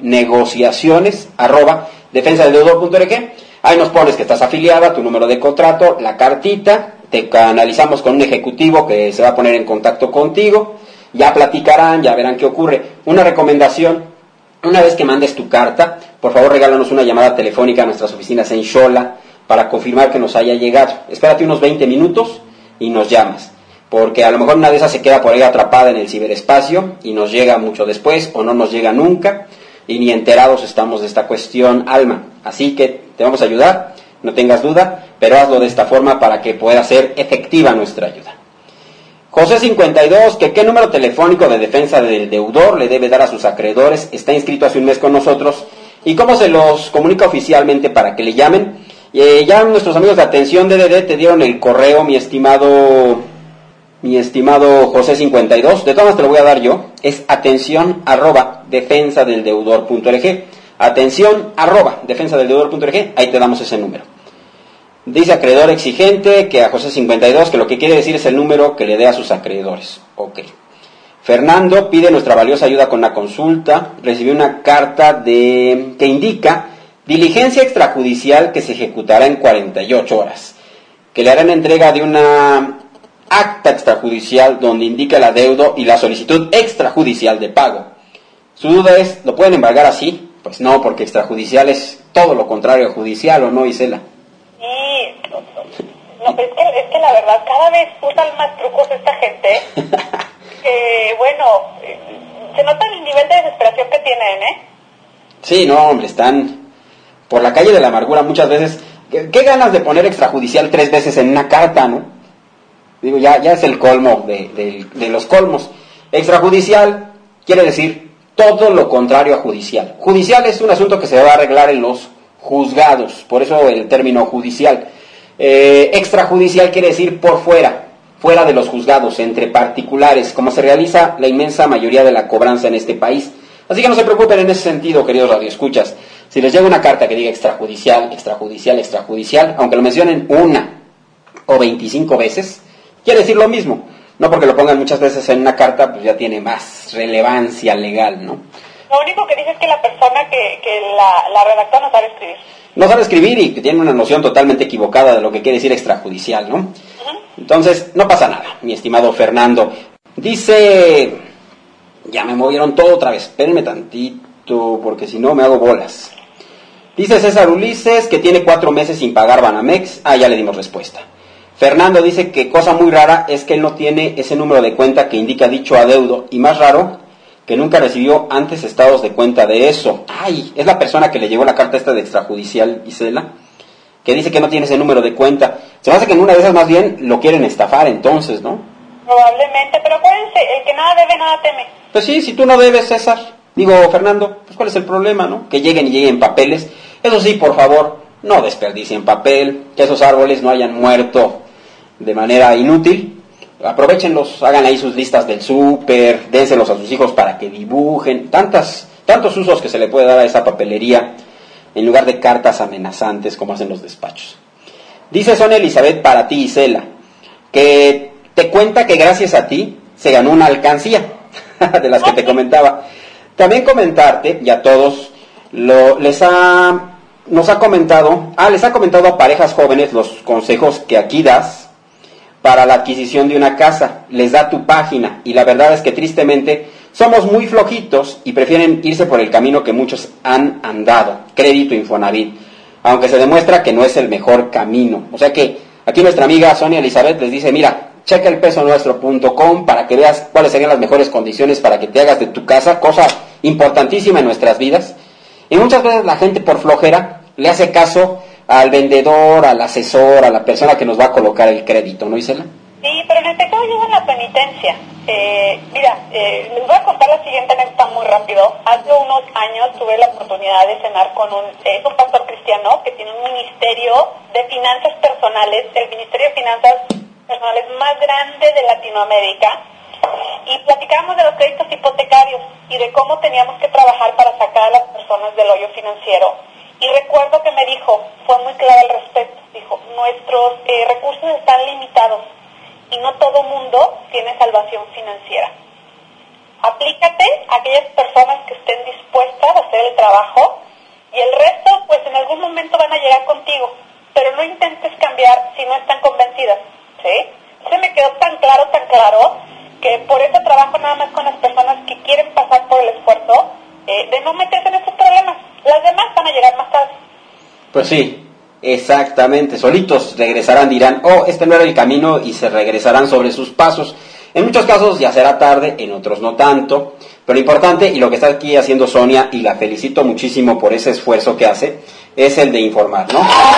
negociaciones@defensadeldeudor.org. Ahí nos pones que estás afiliada, tu número de contrato, la cartita, te canalizamos con un ejecutivo que se va a poner en contacto contigo, ya platicarán, ya verán qué ocurre. Una recomendación: una vez que mandes tu carta, por favor regálanos una llamada telefónica a nuestras oficinas en Xola para confirmar que nos haya llegado. Espérate unos 20 minutos y nos llamas, porque a lo mejor una de esas se queda por ahí atrapada en el ciberespacio y nos llega mucho después o no nos llega nunca y ni enterados estamos de esta cuestión, Alma. Así que te vamos a ayudar, no tengas duda, pero hazlo de esta forma para que pueda ser efectiva nuestra ayuda. José 52, que qué número telefónico de defensa del deudor le debe dar a sus acreedores, está inscrito hace un mes con nosotros, y cómo se los comunica oficialmente para que le llamen. Ya nuestros amigos de Atención DDD te dieron el correo, mi estimado José 52, de todas maneras te lo voy a dar yo, es atención@defensadeldeudor.org, atención@defensadeldeudor.org, ahí te damos ese número. Dice acreedor exigente que a José 52, que lo que quiere decir es el número que le dé a sus acreedores. Ok. Fernando pide nuestra valiosa ayuda con la consulta. Recibió una carta que indica diligencia extrajudicial que se ejecutará en 48 horas. Que le harán entrega de una acta extrajudicial donde indica el adeudo y la solicitud extrajudicial de pago. Su duda es, ¿lo pueden embargar así? Pues no, porque extrajudicial es todo lo contrario a judicial, ¿o no, Isela? No, es que la verdad, cada vez usan más trucos esta gente. Se nota el nivel de desesperación que tienen, ¿eh? Sí, no, hombre, están por la calle de la amargura muchas veces. ¿Qué ganas de poner extrajudicial 3 veces en una carta, no? Digo, ya es el colmo de los colmos. Extrajudicial quiere decir todo lo contrario a judicial. Judicial es un asunto que se va a arreglar en los juzgados, por eso el término judicial. Extrajudicial quiere decir por fuera de los juzgados, entre particulares, como se realiza la inmensa mayoría de la cobranza en este país. Así que no se preocupen en ese sentido, queridos radioescuchas. Si les llega una carta que diga extrajudicial, extrajudicial, extrajudicial, aunque lo mencionen 1 o 25 veces, quiere decir lo mismo. No porque lo pongan muchas veces en una carta, pues ya tiene más relevancia legal, ¿no? Lo único que dice es que la persona que la redactó no sabe escribir. No sabe escribir y que tiene una noción totalmente equivocada de lo que quiere decir extrajudicial, ¿no? Entonces, no pasa nada, mi estimado Fernando. Dice... Ya me movieron todo otra vez. Espérenme tantito, porque si no me hago bolas. Dice César Ulises que tiene 4 meses sin pagar Banamex. Ya le dimos respuesta. Fernando dice que cosa muy rara es que él no tiene ese número de cuenta que indica dicho adeudo. Y más raro, que nunca recibió antes estados de cuenta de eso. Es la persona que le llegó la carta esta de extrajudicial, Isela, que dice que no tiene ese número de cuenta. Se me hace que en una de esas más bien lo quieren estafar entonces, ¿no? Probablemente, pero acuérdense, el que nada debe, nada teme. Pues sí, si tú no debes, César, Fernando, pues ¿cuál es el problema, no? Que lleguen papeles. Eso sí, por favor, no desperdicien papel, que esos árboles no hayan muerto de manera inútil. Aprovechenlos, hagan ahí sus listas del súper, dénselos a sus hijos para que dibujen. Tantos usos que se le puede dar a esa papelería en lugar de cartas amenazantes como hacen los despachos. Dice Sonia Elizabeth para ti, Isela, que te cuenta que gracias a ti se ganó una alcancía de las que te comentaba. También comentarte, y a todos, les ha comentado a parejas jóvenes los consejos que aquí das para la adquisición de una casa. Les da tu página, y la verdad es que tristemente somos muy flojitos y prefieren irse por el camino que muchos han andado, Crédito Infonavit, aunque se demuestra que no es el mejor camino. O sea que aquí nuestra amiga Sonia Elizabeth les dice, mira, checa elpesonuestro.com para que veas cuáles serían las mejores condiciones para que te hagas de tu casa, cosa importantísima en nuestras vidas. Y muchas veces la gente por flojera le hace caso al vendedor, al asesor, a la persona que nos va a colocar el crédito, ¿no, Isela? Sí, pero en el pecado lleva la penitencia. Les voy a contar la siguiente anécdota muy rápido. Hace unos años tuve la oportunidad de cenar con un pastor cristiano que tiene un ministerio de finanzas personales, el Ministerio de Finanzas Personales más grande de Latinoamérica, y platicábamos de los créditos hipotecarios y de cómo teníamos que trabajar para sacar a las personas del hoyo financiero. Y recuerdo que me dijo, fue muy claro al respecto, dijo, nuestros recursos están limitados y no todo mundo tiene salvación financiera. Aplícate a aquellas personas que estén dispuestas a hacer el trabajo y el resto, pues en algún momento van a llegar contigo, pero no intentes cambiar si no están convencidas, ¿sí? Se me quedó tan claro, que por eso trabajo nada más con las personas que quieren pasar por el esfuerzo de no meterse en estos problemas. Las demás van a llegar más tarde. Pues sí, exactamente. Solitos regresarán, dirán, este no era el camino, y se regresarán sobre sus pasos. En muchos casos ya será tarde, en otros no tanto. Pero lo importante, y lo que está aquí haciendo Sonia, y la felicito muchísimo por ese esfuerzo que hace, es el de informar, ¿no?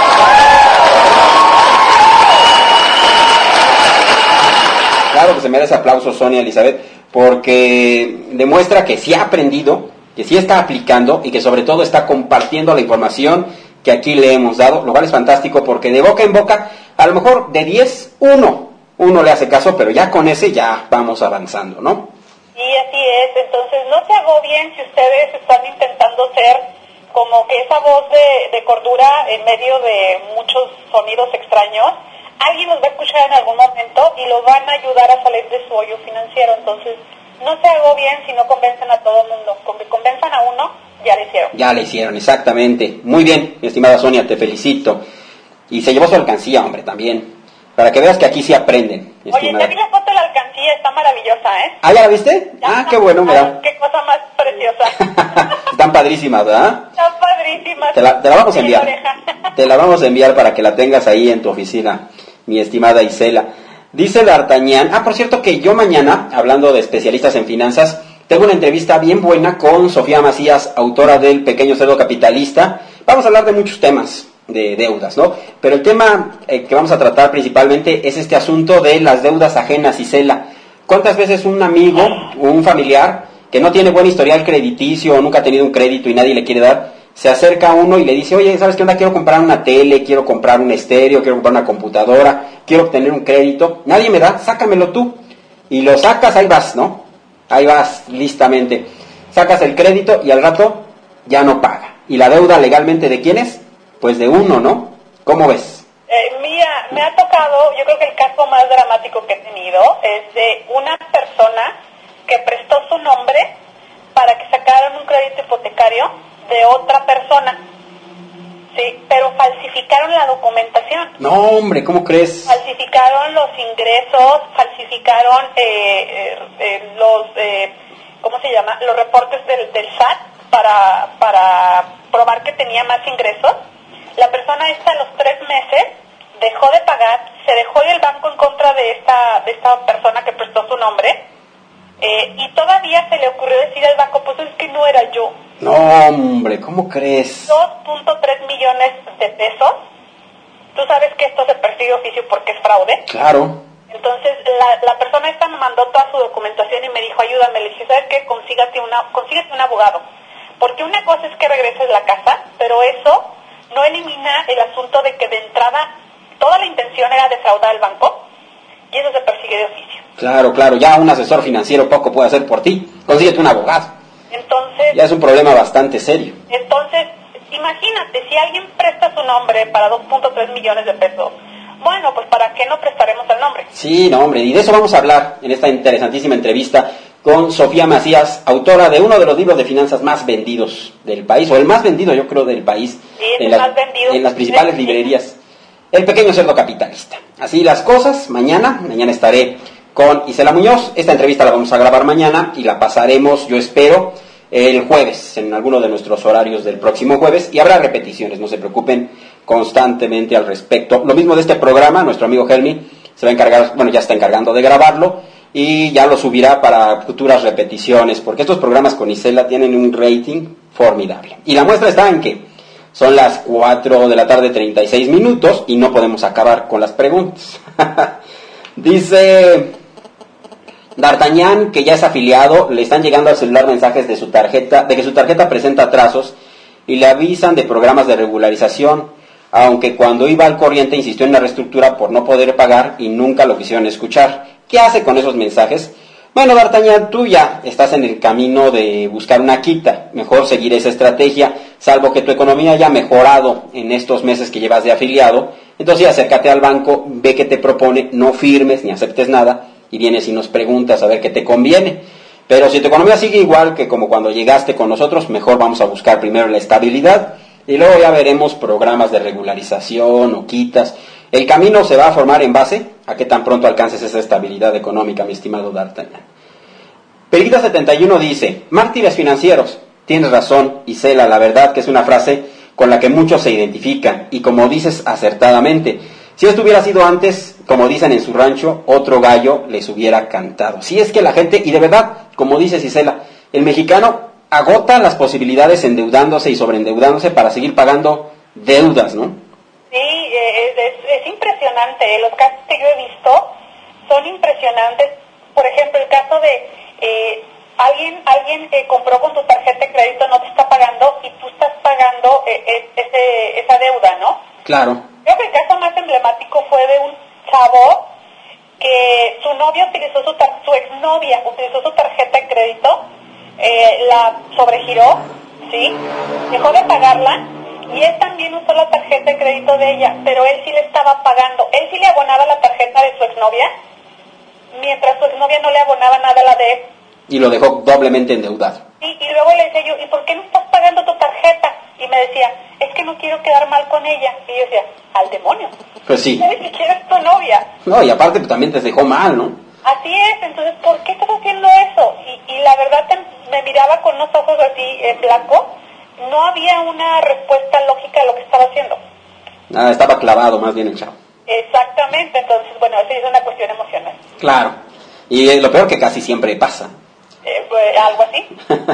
Claro que se merece aplauso Sonia Elizabeth, porque demuestra que sí ha aprendido, que sí está aplicando y que sobre todo está compartiendo la información que aquí le hemos dado, lo cual es fantástico porque de boca en boca, a lo mejor de 10, uno le hace caso, pero ya con ese ya vamos avanzando, ¿no? Sí, así es. Entonces no se agobien si ustedes están intentando ser como que esa voz de cordura en medio de muchos sonidos extraños. Alguien los va a escuchar en algún momento y los van a ayudar a salir de su hoyo financiero. Entonces no se agobien si no convencen a todo el mundo. Con que convenzan a uno, ya lo hicieron. Ya lo hicieron, exactamente. Muy bien, mi estimada Sonia, te felicito. Y se llevó su alcancía, hombre, también. Para que veas que aquí sí aprenden. Oye, te vi la foto de la alcancía, está maravillosa, ¿eh? ¿Ya la viste? Ya qué bueno, mira. Qué cosa más preciosa. Están padrísimas, ¿verdad? Están padrísimas. Te la vamos a enviar. Te la vamos a enviar para que la tengas ahí en tu oficina, mi estimada Isela. Dice D'Artagnan, por cierto que yo mañana, hablando de especialistas en finanzas, tengo una entrevista bien buena con Sofía Macías, autora del Pequeño Cerdo Capitalista. Vamos a hablar de muchos temas de deudas, ¿no? Pero el tema que vamos a tratar principalmente es este asunto de las deudas ajenas, Isela. ¿Cuántas veces un amigo, un familiar, que no tiene buen historial crediticio, nunca ha tenido un crédito y nadie le quiere dar, se acerca a uno y le dice, oye, ¿sabes qué onda? Quiero comprar una tele, quiero comprar un estéreo, quiero comprar una computadora, quiero obtener un crédito. Nadie me da, sácamelo tú. Y lo sacas, ahí vas, ¿no? Ahí vas listamente. Sacas el crédito y al rato ya no paga. ¿Y la deuda legalmente de quién es? Pues de uno, ¿no? ¿Cómo ves? Mira, me ha tocado, yo creo que el caso más dramático que he tenido es de una persona que prestó su nombre para que sacaran un crédito hipotecario de otra persona, sí, pero falsificaron la documentación. No, hombre, ¿cómo crees? Falsificaron los ingresos, falsificaron ¿cómo se llama? Los reportes del SAT para probar que tenía más ingresos. La persona esta a los 3 meses dejó de pagar, se dejó ir el banco en contra de esta persona que prestó su nombre, y todavía se le ocurrió decir al banco, pues es que no era yo. No, hombre, ¿cómo crees? 2.3 millones de pesos. Tú sabes que esto se persigue de oficio porque es fraude. Claro. Entonces la persona esta me mandó toda su documentación y me dijo, ayúdame. Le dije, ¿sabes qué? Consíguete un abogado. Porque una cosa es que regreses la casa, pero eso no elimina el asunto de que de entrada toda la intención era defraudar al banco, y eso se persigue de oficio. Claro, ya un asesor financiero poco puede hacer por ti. Consíguete un abogado. Entonces, ya es un problema bastante serio. Entonces, imagínate, si alguien presta su nombre para 2.3 millones de pesos, bueno, pues ¿para qué no prestaremos el nombre? Sí, no, hombre, y de eso vamos a hablar en esta interesantísima entrevista con Sofía Macías, autora de uno de los libros de finanzas más vendidos del país, o el más vendido, yo creo, del país, sí, el más vendido en las principales librerías. El pequeño cerdo capitalista. Así las cosas, mañana estaré con Isela Muñoz. Esta entrevista la vamos a grabar mañana y la pasaremos, yo espero, el jueves, en alguno de nuestros horarios del próximo jueves, y habrá repeticiones, no se preocupen, constantemente al respecto. Lo mismo de este programa, nuestro amigo Helmi se va a encargar, bueno, ya está encargando de grabarlo, y ya lo subirá para futuras repeticiones, porque estos programas con Isela tienen un rating formidable. Y la muestra está en que son las 4 de la tarde, 36 minutos, y no podemos acabar con las preguntas. Dice D'Artagnan, que ya es afiliado, le están llegando al celular mensajes de su tarjeta, de que su tarjeta presenta atrasos, y le avisan de programas de regularización, aunque cuando iba al corriente insistió en la reestructura por no poder pagar y nunca lo quisieron escuchar. ¿Qué hace con esos mensajes? Bueno, D'Artagnan, tú ya estás en el camino de buscar una quita. Mejor seguir esa estrategia, salvo que tu economía haya mejorado en estos meses que llevas de afiliado. Entonces acércate al banco, ve qué te propone, no firmes ni aceptes nada, y vienes y nos preguntas a ver qué te conviene. Pero si tu economía sigue igual que como cuando llegaste con nosotros, mejor vamos a buscar primero la estabilidad, y luego ya veremos programas de regularización o quitas. El camino se va a formar en base a qué tan pronto alcances esa estabilidad económica, mi estimado D'Artagnan. Periquita 71 dice, mártires financieros. Tienes razón, Isela, la verdad que es una frase con la que muchos se identifican, y como dices acertadamente, si esto hubiera sido antes, como dicen en su rancho, otro gallo les hubiera cantado. Si es que la gente, y de verdad, como dices Isela, el mexicano agota las posibilidades endeudándose y sobreendeudándose para seguir pagando deudas, ¿no? Sí, es impresionante. Los casos que yo he visto son impresionantes. Por ejemplo, el caso de alguien compró con tu tarjeta de crédito, no te está pagando y tú estás pagando esa deuda, ¿no? Claro. Creo que el caso más emblemático fue de un chavo que su novia utilizó su exnovia utilizó su tarjeta de crédito, la sobregiró, ¿sí? Dejó de pagarla. Y él también usó la tarjeta de crédito de ella, pero él sí le estaba pagando. Él sí le abonaba la tarjeta de su exnovia, mientras su exnovia no le abonaba nada a la de él. Y lo dejó doblemente endeudado. Y luego le decía yo, ¿y por qué no estás pagando tu tarjeta? Y me decía, es que no quiero quedar mal con ella. Y yo decía, al demonio. Pues sí. Ni siquiera es tu novia. No, y aparte pues, también te dejó mal, ¿no? Así es, entonces, ¿por qué estás haciendo eso? Y la verdad me miraba con unos ojos así en blanco. No había una respuesta lógica a lo que estaba haciendo. Nada, estaba clavado más bien el chavo. Exactamente, entonces, bueno, eso es una cuestión emocional. Claro, y lo peor que casi siempre pasa. Pues, algo así.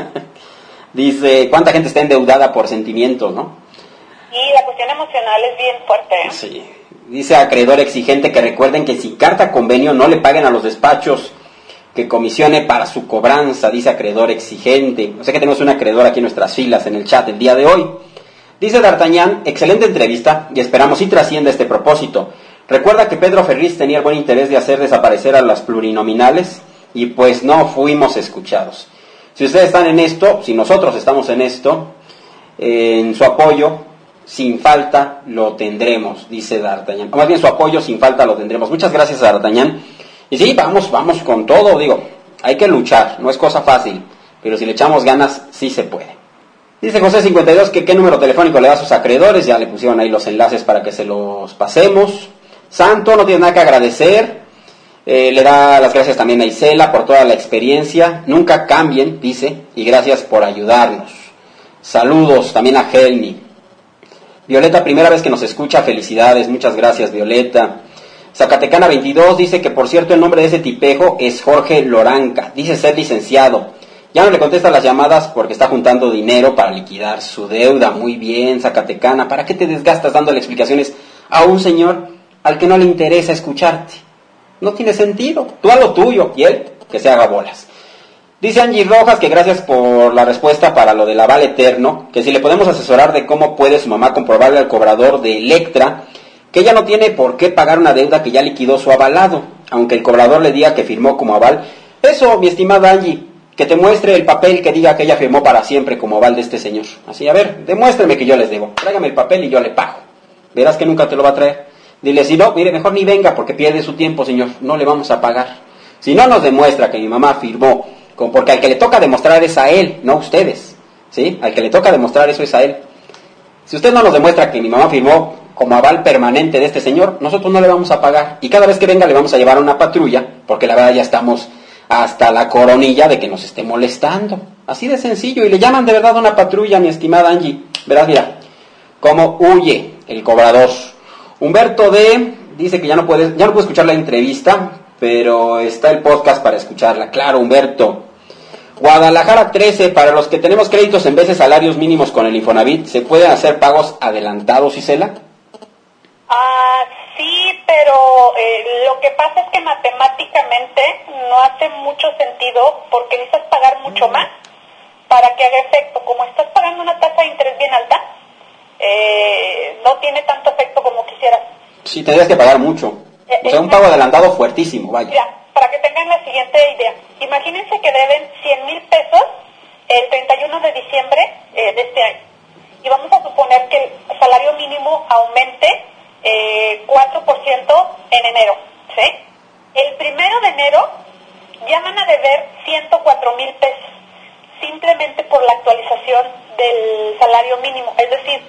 Dice, ¿cuánta gente está endeudada por sentimientos, no? Y la cuestión emocional es bien fuerte, ¿eh? Sí. Dice acreedor exigente que recuerden que si carta convenio no le paguen a los despachos que comisione para su cobranza, dice acreedor exigente. O sea que tenemos un acreedor aquí en nuestras filas en el chat el día de hoy. Dice D'Artagnan, excelente entrevista y esperamos si trascienda este propósito. Recuerda que Pedro Ferriz tenía el buen interés de hacer desaparecer a las plurinominales y pues no fuimos escuchados. Si ustedes están en esto, si nosotros estamos en esto, en su apoyo, sin falta lo tendremos, dice D'Artagnan. O más bien su apoyo sin falta lo tendremos. Muchas gracias, D'Artagnan. Y sí, vamos con todo, digo, hay que luchar, no es cosa fácil, pero si le echamos ganas, sí se puede. Dice José 52 que qué número telefónico le da a sus acreedores, ya le pusieron ahí los enlaces para que se los pasemos. Santo, no tiene nada que agradecer, le da las gracias también a Isela por toda la experiencia, nunca cambien, dice, y gracias por ayudarnos. Saludos también a Helmi. Violeta, primera vez que nos escucha, felicidades, muchas gracias Violeta. Zacatecana 22 dice que por cierto el nombre de ese tipejo es Jorge Loranca, dice ser licenciado. Ya no le contesta las llamadas porque está juntando dinero para liquidar su deuda. Muy bien, Zacatecana, ¿para qué te desgastas dándole explicaciones a un señor al que no le interesa escucharte? No tiene sentido, tú a lo tuyo y él que se haga bolas. Dice Angie Rojas que gracias por la respuesta para lo del aval eterno, que si le podemos asesorar de cómo puede su mamá comprobarle al cobrador de Electra que ella no tiene por qué pagar una deuda que ya liquidó su avalado, aunque el cobrador le diga que firmó como aval. Eso, mi estimada Angie, que te muestre el papel que diga que ella firmó para siempre como aval de este señor. Así, a ver, demuéstreme que yo les debo, tráigame el papel y yo le pago. Verás que nunca te lo va a traer. Dile, si no, mire, mejor ni venga porque pierde su tiempo, señor, no le vamos a pagar. Si no nos demuestra que mi mamá firmó, porque al que le toca demostrar es a él, no a ustedes, ¿sí? Al que le toca demostrar eso es a él. Si usted no nos demuestra que mi mamá firmó como aval permanente de este señor, nosotros no le vamos a pagar. Y cada vez que venga le vamos a llevar a una patrulla, porque la verdad ya estamos hasta la coronilla de que nos esté molestando. Así de sencillo. Y le llaman de verdad a una patrulla, mi estimada Angie. Verás, mira, cómo huye el cobrador. Humberto D. dice que ya no puede escuchar la entrevista, pero está el podcast para escucharla. Claro, Humberto. Guadalajara 13, para los que tenemos créditos en vez de salarios mínimos con el Infonavit, ¿se pueden hacer pagos adelantados, Isela? Sí, pero lo que pasa es que matemáticamente no hace mucho sentido porque necesitas pagar mucho más para que haga efecto. Como estás pagando una tasa de interés bien alta, no tiene tanto efecto como quisieras. Sí, tendrías que pagar mucho. O sea, un pago adelantado fuertísimo, vaya. Mira, para que tengan la siguiente idea. Imagínense que deben 100,000 pesos el 31 de diciembre de este año. Y vamos a suponer que el salario mínimo aumente 4% en enero, ¿sí? El 1 de enero ya van a deber 104,000 pesos, simplemente por la actualización del salario mínimo. Es decir,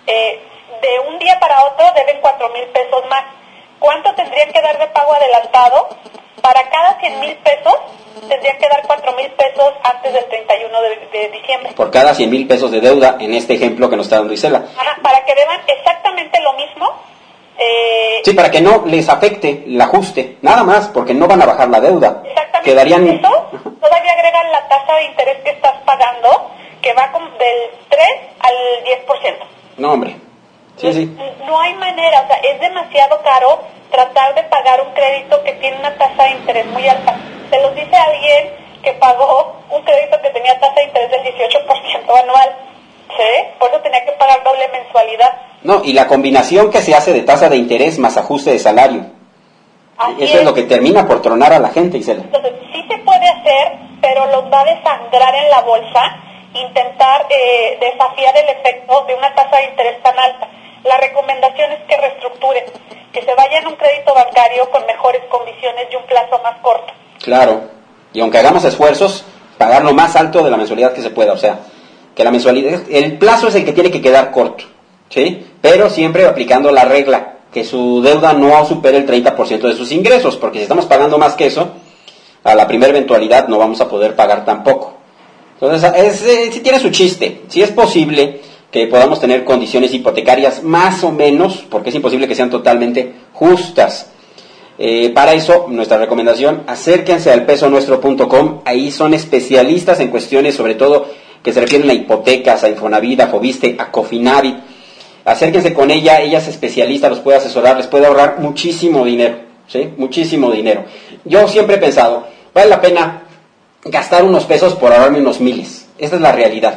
de un día para otro deben 4,000 pesos más. ¿Cuánto tendrían que dar de pago adelantado? Para cada 100,000 pesos tendrían que dar 4,000 pesos antes del 31 de diciembre. Por cada 100,000 pesos de deuda, en este ejemplo que nos está dando Isela. Ajá, para que deban exactamente lo mismo. Sí, para que no les afecte el ajuste, nada más, porque no van a bajar la deuda. Exactamente. Quedarían... Eso, todavía agregan la tasa de interés que estás pagando, que va del 3 al 10%. No, hombre. Sí. No hay manera, o sea, es demasiado caro tratar de pagar un crédito que tiene una tasa de interés muy alta. Se los dice alguien que pagó un crédito que tenía tasa de interés del 18% anual, ¿sí? Por eso tenía que pagar doble mensualidad. No, y la combinación que se hace de tasa de interés más ajuste de salario. Eso es lo que termina por tronar a la gente, Isela. Entonces, sí se puede hacer, pero los va a desangrar en la bolsa intentar desafiar el efecto de una tasa de interés tan alta. La recomendación es que reestructuren, que se vayan a un crédito bancario con mejores condiciones y un plazo más corto. Claro, y aunque hagamos esfuerzos, pagar lo más alto de la mensualidad que se pueda, o sea, que la mensualidad, el plazo es el que tiene que quedar corto, ¿sí? Pero siempre aplicando la regla, que su deuda no supere el 30% de sus ingresos, porque si estamos pagando más que eso, a la primera eventualidad no vamos a poder pagar tampoco. Entonces, sí tiene su chiste, sí es posible que podamos tener condiciones hipotecarias más o menos, porque es imposible que sean totalmente justas. Para eso, nuestra recomendación, acérquense al pesonuestro.com, ahí son especialistas en cuestiones, sobre todo, que se refieren a hipotecas, a Infonavit, a Fobiste, a Cofinavit. Acérquense con ella es especialista, los puede asesorar, les puede ahorrar muchísimo dinero, ¿sí? Muchísimo dinero. Yo siempre he pensado, vale la pena gastar unos pesos por ahorrarme unos miles, esa es la realidad.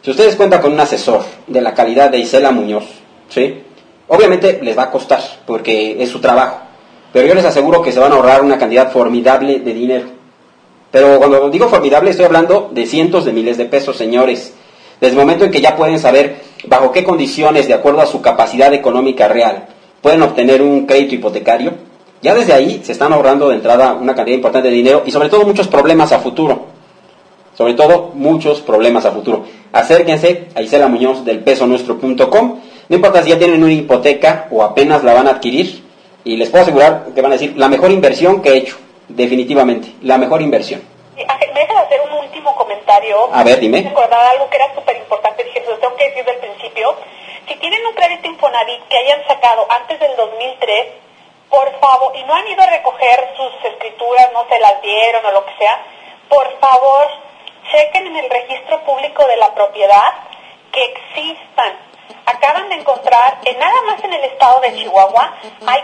Si ustedes cuentan con un asesor de la calidad de Isela Muñoz, ¿sí? Obviamente les va a costar, porque es su trabajo, pero yo les aseguro que se van a ahorrar una cantidad formidable de dinero. Pero cuando digo formidable, estoy hablando de cientos de miles de pesos, señores. Desde el momento en que ya pueden saber bajo qué condiciones, de acuerdo a su capacidad económica real, pueden obtener un crédito hipotecario, ya desde ahí se están ahorrando de entrada una cantidad importante de dinero y sobre todo muchos problemas a futuro. Sobre todo muchos problemas a futuro. Acérquense a Isela Muñoz del pesonuestro.com. No importa si ya tienen una hipoteca o apenas la van a adquirir, y les puedo asegurar que van a decir, la mejor inversión que he hecho, definitivamente, la mejor inversión. Ángel, ¿me dejas hacer un último comentario? A ver, dime. Recordar algo que era súper importante, dije, lo tengo que decir del principio. Si tienen un crédito Infonavit que hayan sacado antes del 2003, por favor, y no han ido a recoger sus escrituras, no se las dieron o lo que sea, por favor, chequen en el registro público de la propiedad que existan. Acaban de encontrar, nada más en el estado de Chihuahua, hay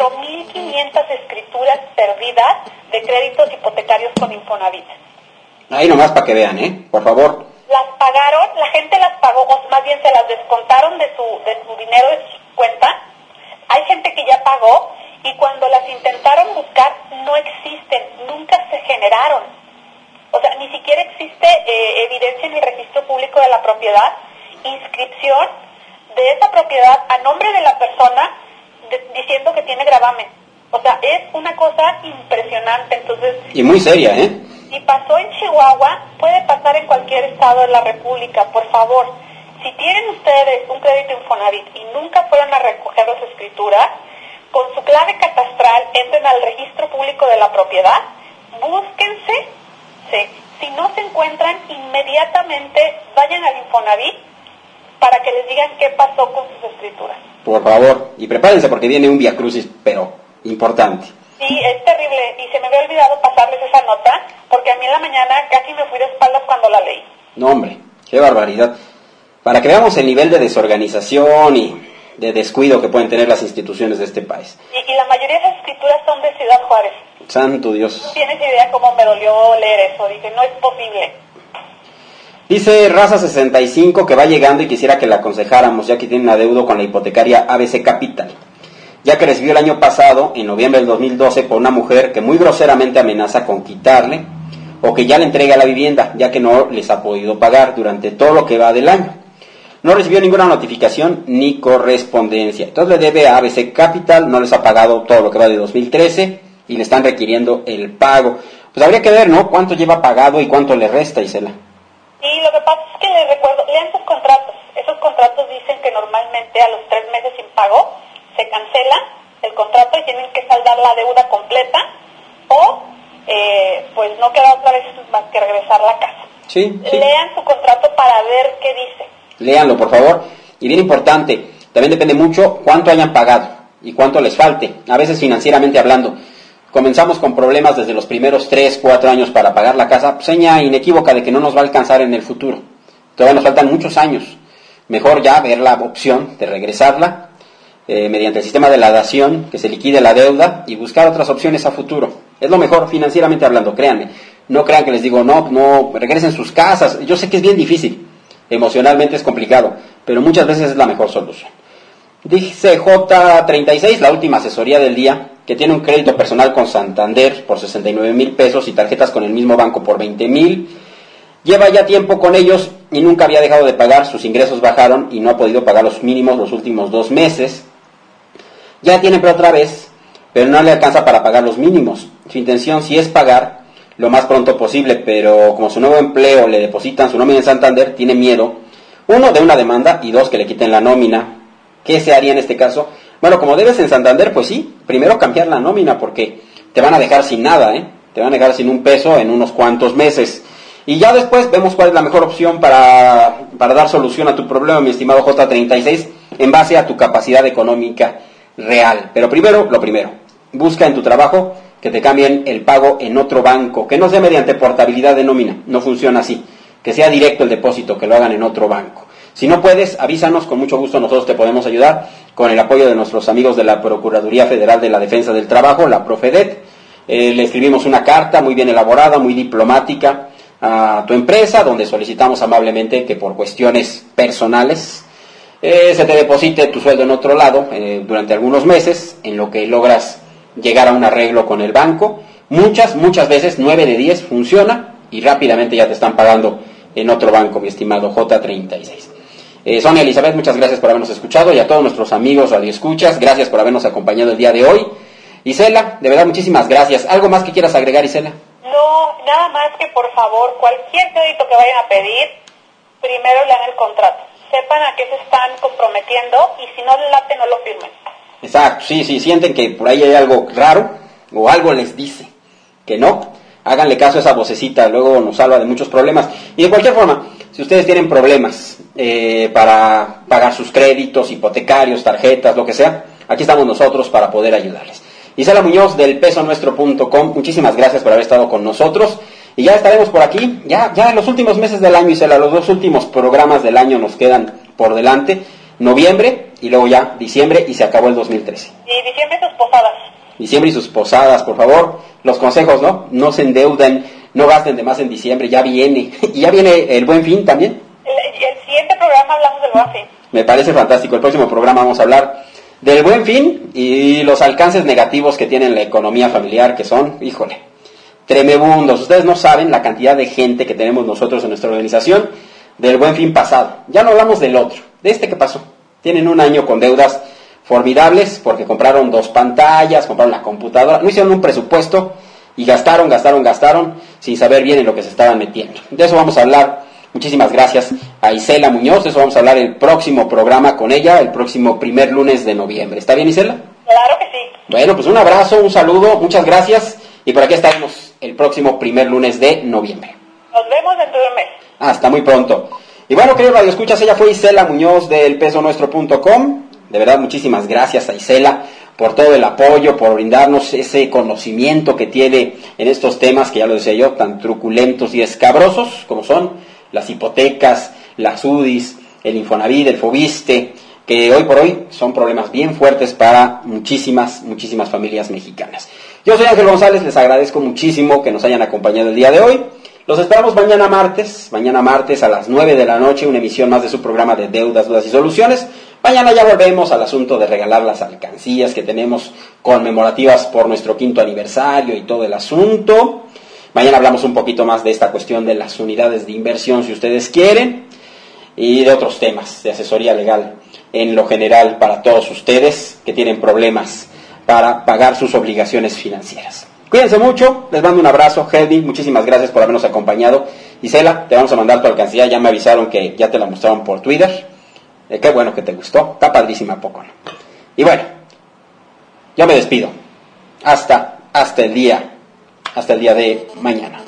4.500 escrituras perdidas de créditos hipotecarios con Infonavit. Ahí nomás para que vean, por favor. Las pagaron, la gente las pagó, o más bien se las descontaron de su dinero, de su cuenta. Hay gente que ya pagó y cuando las intentaron buscar no existen, nunca se generaron. O sea, ni siquiera existe evidencia en el registro público de la propiedad, inscripción de esa propiedad a nombre de la persona diciendo que tiene gravamen. O sea, es una cosa impresionante. Entonces, y muy seria, Si pasó en Chihuahua, puede pasar en cualquier estado de la República. Por favor, si tienen ustedes un crédito Infonavit y nunca fueron a recoger las escrituras, con su clave catastral entren al registro público de la propiedad, búsquense, si no se encuentran, inmediatamente vayan al Infonavit para que les digan qué pasó con sus escrituras. Por favor, y prepárense porque viene un viacrucis, pero importante. Sí, es terrible, y se me había olvidado pasarles esa nota, porque a mí en la mañana casi me fui de espaldas cuando la leí. No, hombre, qué barbaridad. Para que veamos el nivel de desorganización y de descuido que pueden tener las instituciones de este país. Y la mayoría de esas escrituras son de Ciudad Juárez. Santo Dios. No tienes idea cómo me dolió leer eso, dije, no es posible. Dice Raza65 que va llegando y quisiera que la aconsejáramos, ya que tiene un adeudo con la hipotecaria ABC Capital, ya que recibió el año pasado, en noviembre del 2012, por una mujer que muy groseramente amenaza con quitarle o que ya le entrega la vivienda, ya que no les ha podido pagar durante todo lo que va del año. No recibió ninguna notificación ni correspondencia. Entonces le debe a ABC Capital, no les ha pagado todo lo que va de 2013 y le están requiriendo el pago. Pues habría que ver, ¿no? ¿Cuánto lleva pagado y cuánto le resta, Isela? Y lo que pasa es que les recuerdo, lean sus contratos. Esos contratos dicen que normalmente a los 3 meses sin pago se cancela el contrato y tienen que saldar la deuda completa o pues no queda otra vez más que regresar la casa. Sí. Lean su contrato para ver qué dice. Léanlo, por favor. Y bien importante, también depende mucho cuánto hayan pagado y cuánto les falte, a veces financieramente hablando. Comenzamos con problemas desde los primeros 3, 4 años para pagar la casa, seña inequívoca de que no nos va a alcanzar en el futuro. Todavía nos faltan muchos años. Mejor ya ver la opción de regresarla mediante el sistema de la dación, que se liquide la deuda y buscar otras opciones a futuro. Es lo mejor financieramente hablando, créanme. No crean que les digo, no, regresen sus casas. Yo sé que es bien difícil, emocionalmente es complicado, pero muchas veces es la mejor solución. Dice J36, la última asesoría del día, que tiene un crédito personal con Santander por 69,000 pesos y tarjetas con el mismo banco por 20,000. Lleva ya tiempo con ellos y nunca había dejado de pagar, sus ingresos bajaron y no ha podido pagar los mínimos los últimos 2 meses. Ya tiene otra vez, pero no le alcanza para pagar los mínimos. Su intención sí es pagar lo más pronto posible, pero como su nuevo empleo le depositan su nómina en Santander, tiene miedo, 1, de una demanda y 2, que le quiten la nómina. ¿Qué se haría en este caso? Bueno, como debes en Santander, pues sí, primero cambiar la nómina porque te van a dejar sin nada, te van a dejar sin un peso en unos cuantos meses. Y ya después vemos cuál es la mejor opción para dar solución a tu problema, mi estimado J36, en base a tu capacidad económica real. Pero primero, lo primero, busca en tu trabajo que te cambien el pago en otro banco, que no sea mediante portabilidad de nómina, no funciona así, que sea directo el depósito, que lo hagan en otro banco. Si no puedes, avísanos, con mucho gusto nosotros te podemos ayudar con el apoyo de nuestros amigos de la Procuraduría Federal de la Defensa del Trabajo, la Profedet. Le escribimos una carta muy bien elaborada, muy diplomática, a tu empresa, donde solicitamos amablemente que por cuestiones personales se te deposite tu sueldo en otro lado durante algunos meses, en lo que logras llegar a un arreglo con el banco. Muchas veces, 9 de 10 funciona y rápidamente ya te están pagando en otro banco, mi estimado J36. Sonia Elizabeth, muchas gracias por habernos escuchado, y a todos nuestros amigos radioescuchas, gracias por habernos acompañado el día de hoy. Isela, de verdad muchísimas gracias. ¿Algo más que quieras agregar, Isela? No, nada más que por favor, cualquier crédito que vayan a pedir, primero lean el contrato. Sepan a qué se están comprometiendo y si no les late, no lo firmen. Exacto, sí, sienten que por ahí hay algo raro o algo les dice que no, háganle caso a esa vocecita, luego nos salva de muchos problemas. Y de cualquier forma, si ustedes tienen problemas para pagar sus créditos, hipotecarios, tarjetas, lo que sea, aquí estamos nosotros para poder ayudarles. Isela Muñoz del pesonuestro.com, muchísimas gracias por haber estado con nosotros. Y ya estaremos por aquí, ya en los últimos meses del año, Isela, los 2 últimos programas del año nos quedan por delante. Noviembre y luego ya diciembre y se acabó el 2013. Y diciembre sus posadas. Diciembre y sus posadas, por favor. Los consejos, ¿no? No se endeuden, no gasten de más en diciembre, ya viene. Y ya viene el Buen Fin también. El siguiente programa hablamos del Buen Fin. Me parece fantástico. El próximo programa vamos a hablar del Buen Fin y los alcances negativos que tiene la economía familiar, que son, híjole, tremebundos. Ustedes no saben la cantidad de gente que tenemos nosotros en nuestra organización del Buen Fin pasado. Ya no hablamos del otro, de este que pasó. Tienen un año con deudas formidables porque compraron 2 pantallas, compraron la computadora, no hicieron un presupuesto y gastaron sin saber bien en lo que se estaban metiendo. De eso vamos a hablar. Muchísimas gracias a Isela Muñoz. De eso vamos a hablar el próximo programa con ella, el próximo primer lunes de noviembre. ¿Está bien, Isela? Claro que sí. Bueno, pues un abrazo, un saludo, muchas gracias. Y por aquí estaremos el próximo primer lunes de noviembre. Nos vemos dentro de un mes. Hasta muy pronto. Y bueno, queridos radioescuchas, ella fue Isela Muñoz del pesonuestro.com. De verdad, muchísimas gracias a Isela por todo el apoyo, por brindarnos ese conocimiento que tiene en estos temas que ya lo decía yo, tan truculentos y escabrosos como son las hipotecas, las UDIs, el Infonavit, el Fobiste, que hoy por hoy son problemas bien fuertes para muchísimas familias mexicanas. Yo soy Ángel González, les agradezco muchísimo que nos hayan acompañado el día de hoy. Los esperamos mañana martes a las 9 de la noche, una emisión más de su programa de Deudas, Dudas y Soluciones. Mañana ya volvemos al asunto de regalar las alcancías que tenemos conmemorativas por nuestro 5º aniversario y todo el asunto. Mañana hablamos un poquito más de esta cuestión de las unidades de inversión, si ustedes quieren, y de otros temas de asesoría legal en lo general para todos ustedes que tienen problemas para pagar sus obligaciones financieras. Cuídense mucho, les mando un abrazo. Helvi, muchísimas gracias por habernos acompañado. Isela, te vamos a mandar tu alcancía, ya me avisaron que ya te la mostraron por Twitter. Qué bueno que te gustó, está padrísima, ¿a poco no? Y bueno, yo me despido. Hasta el día de mañana.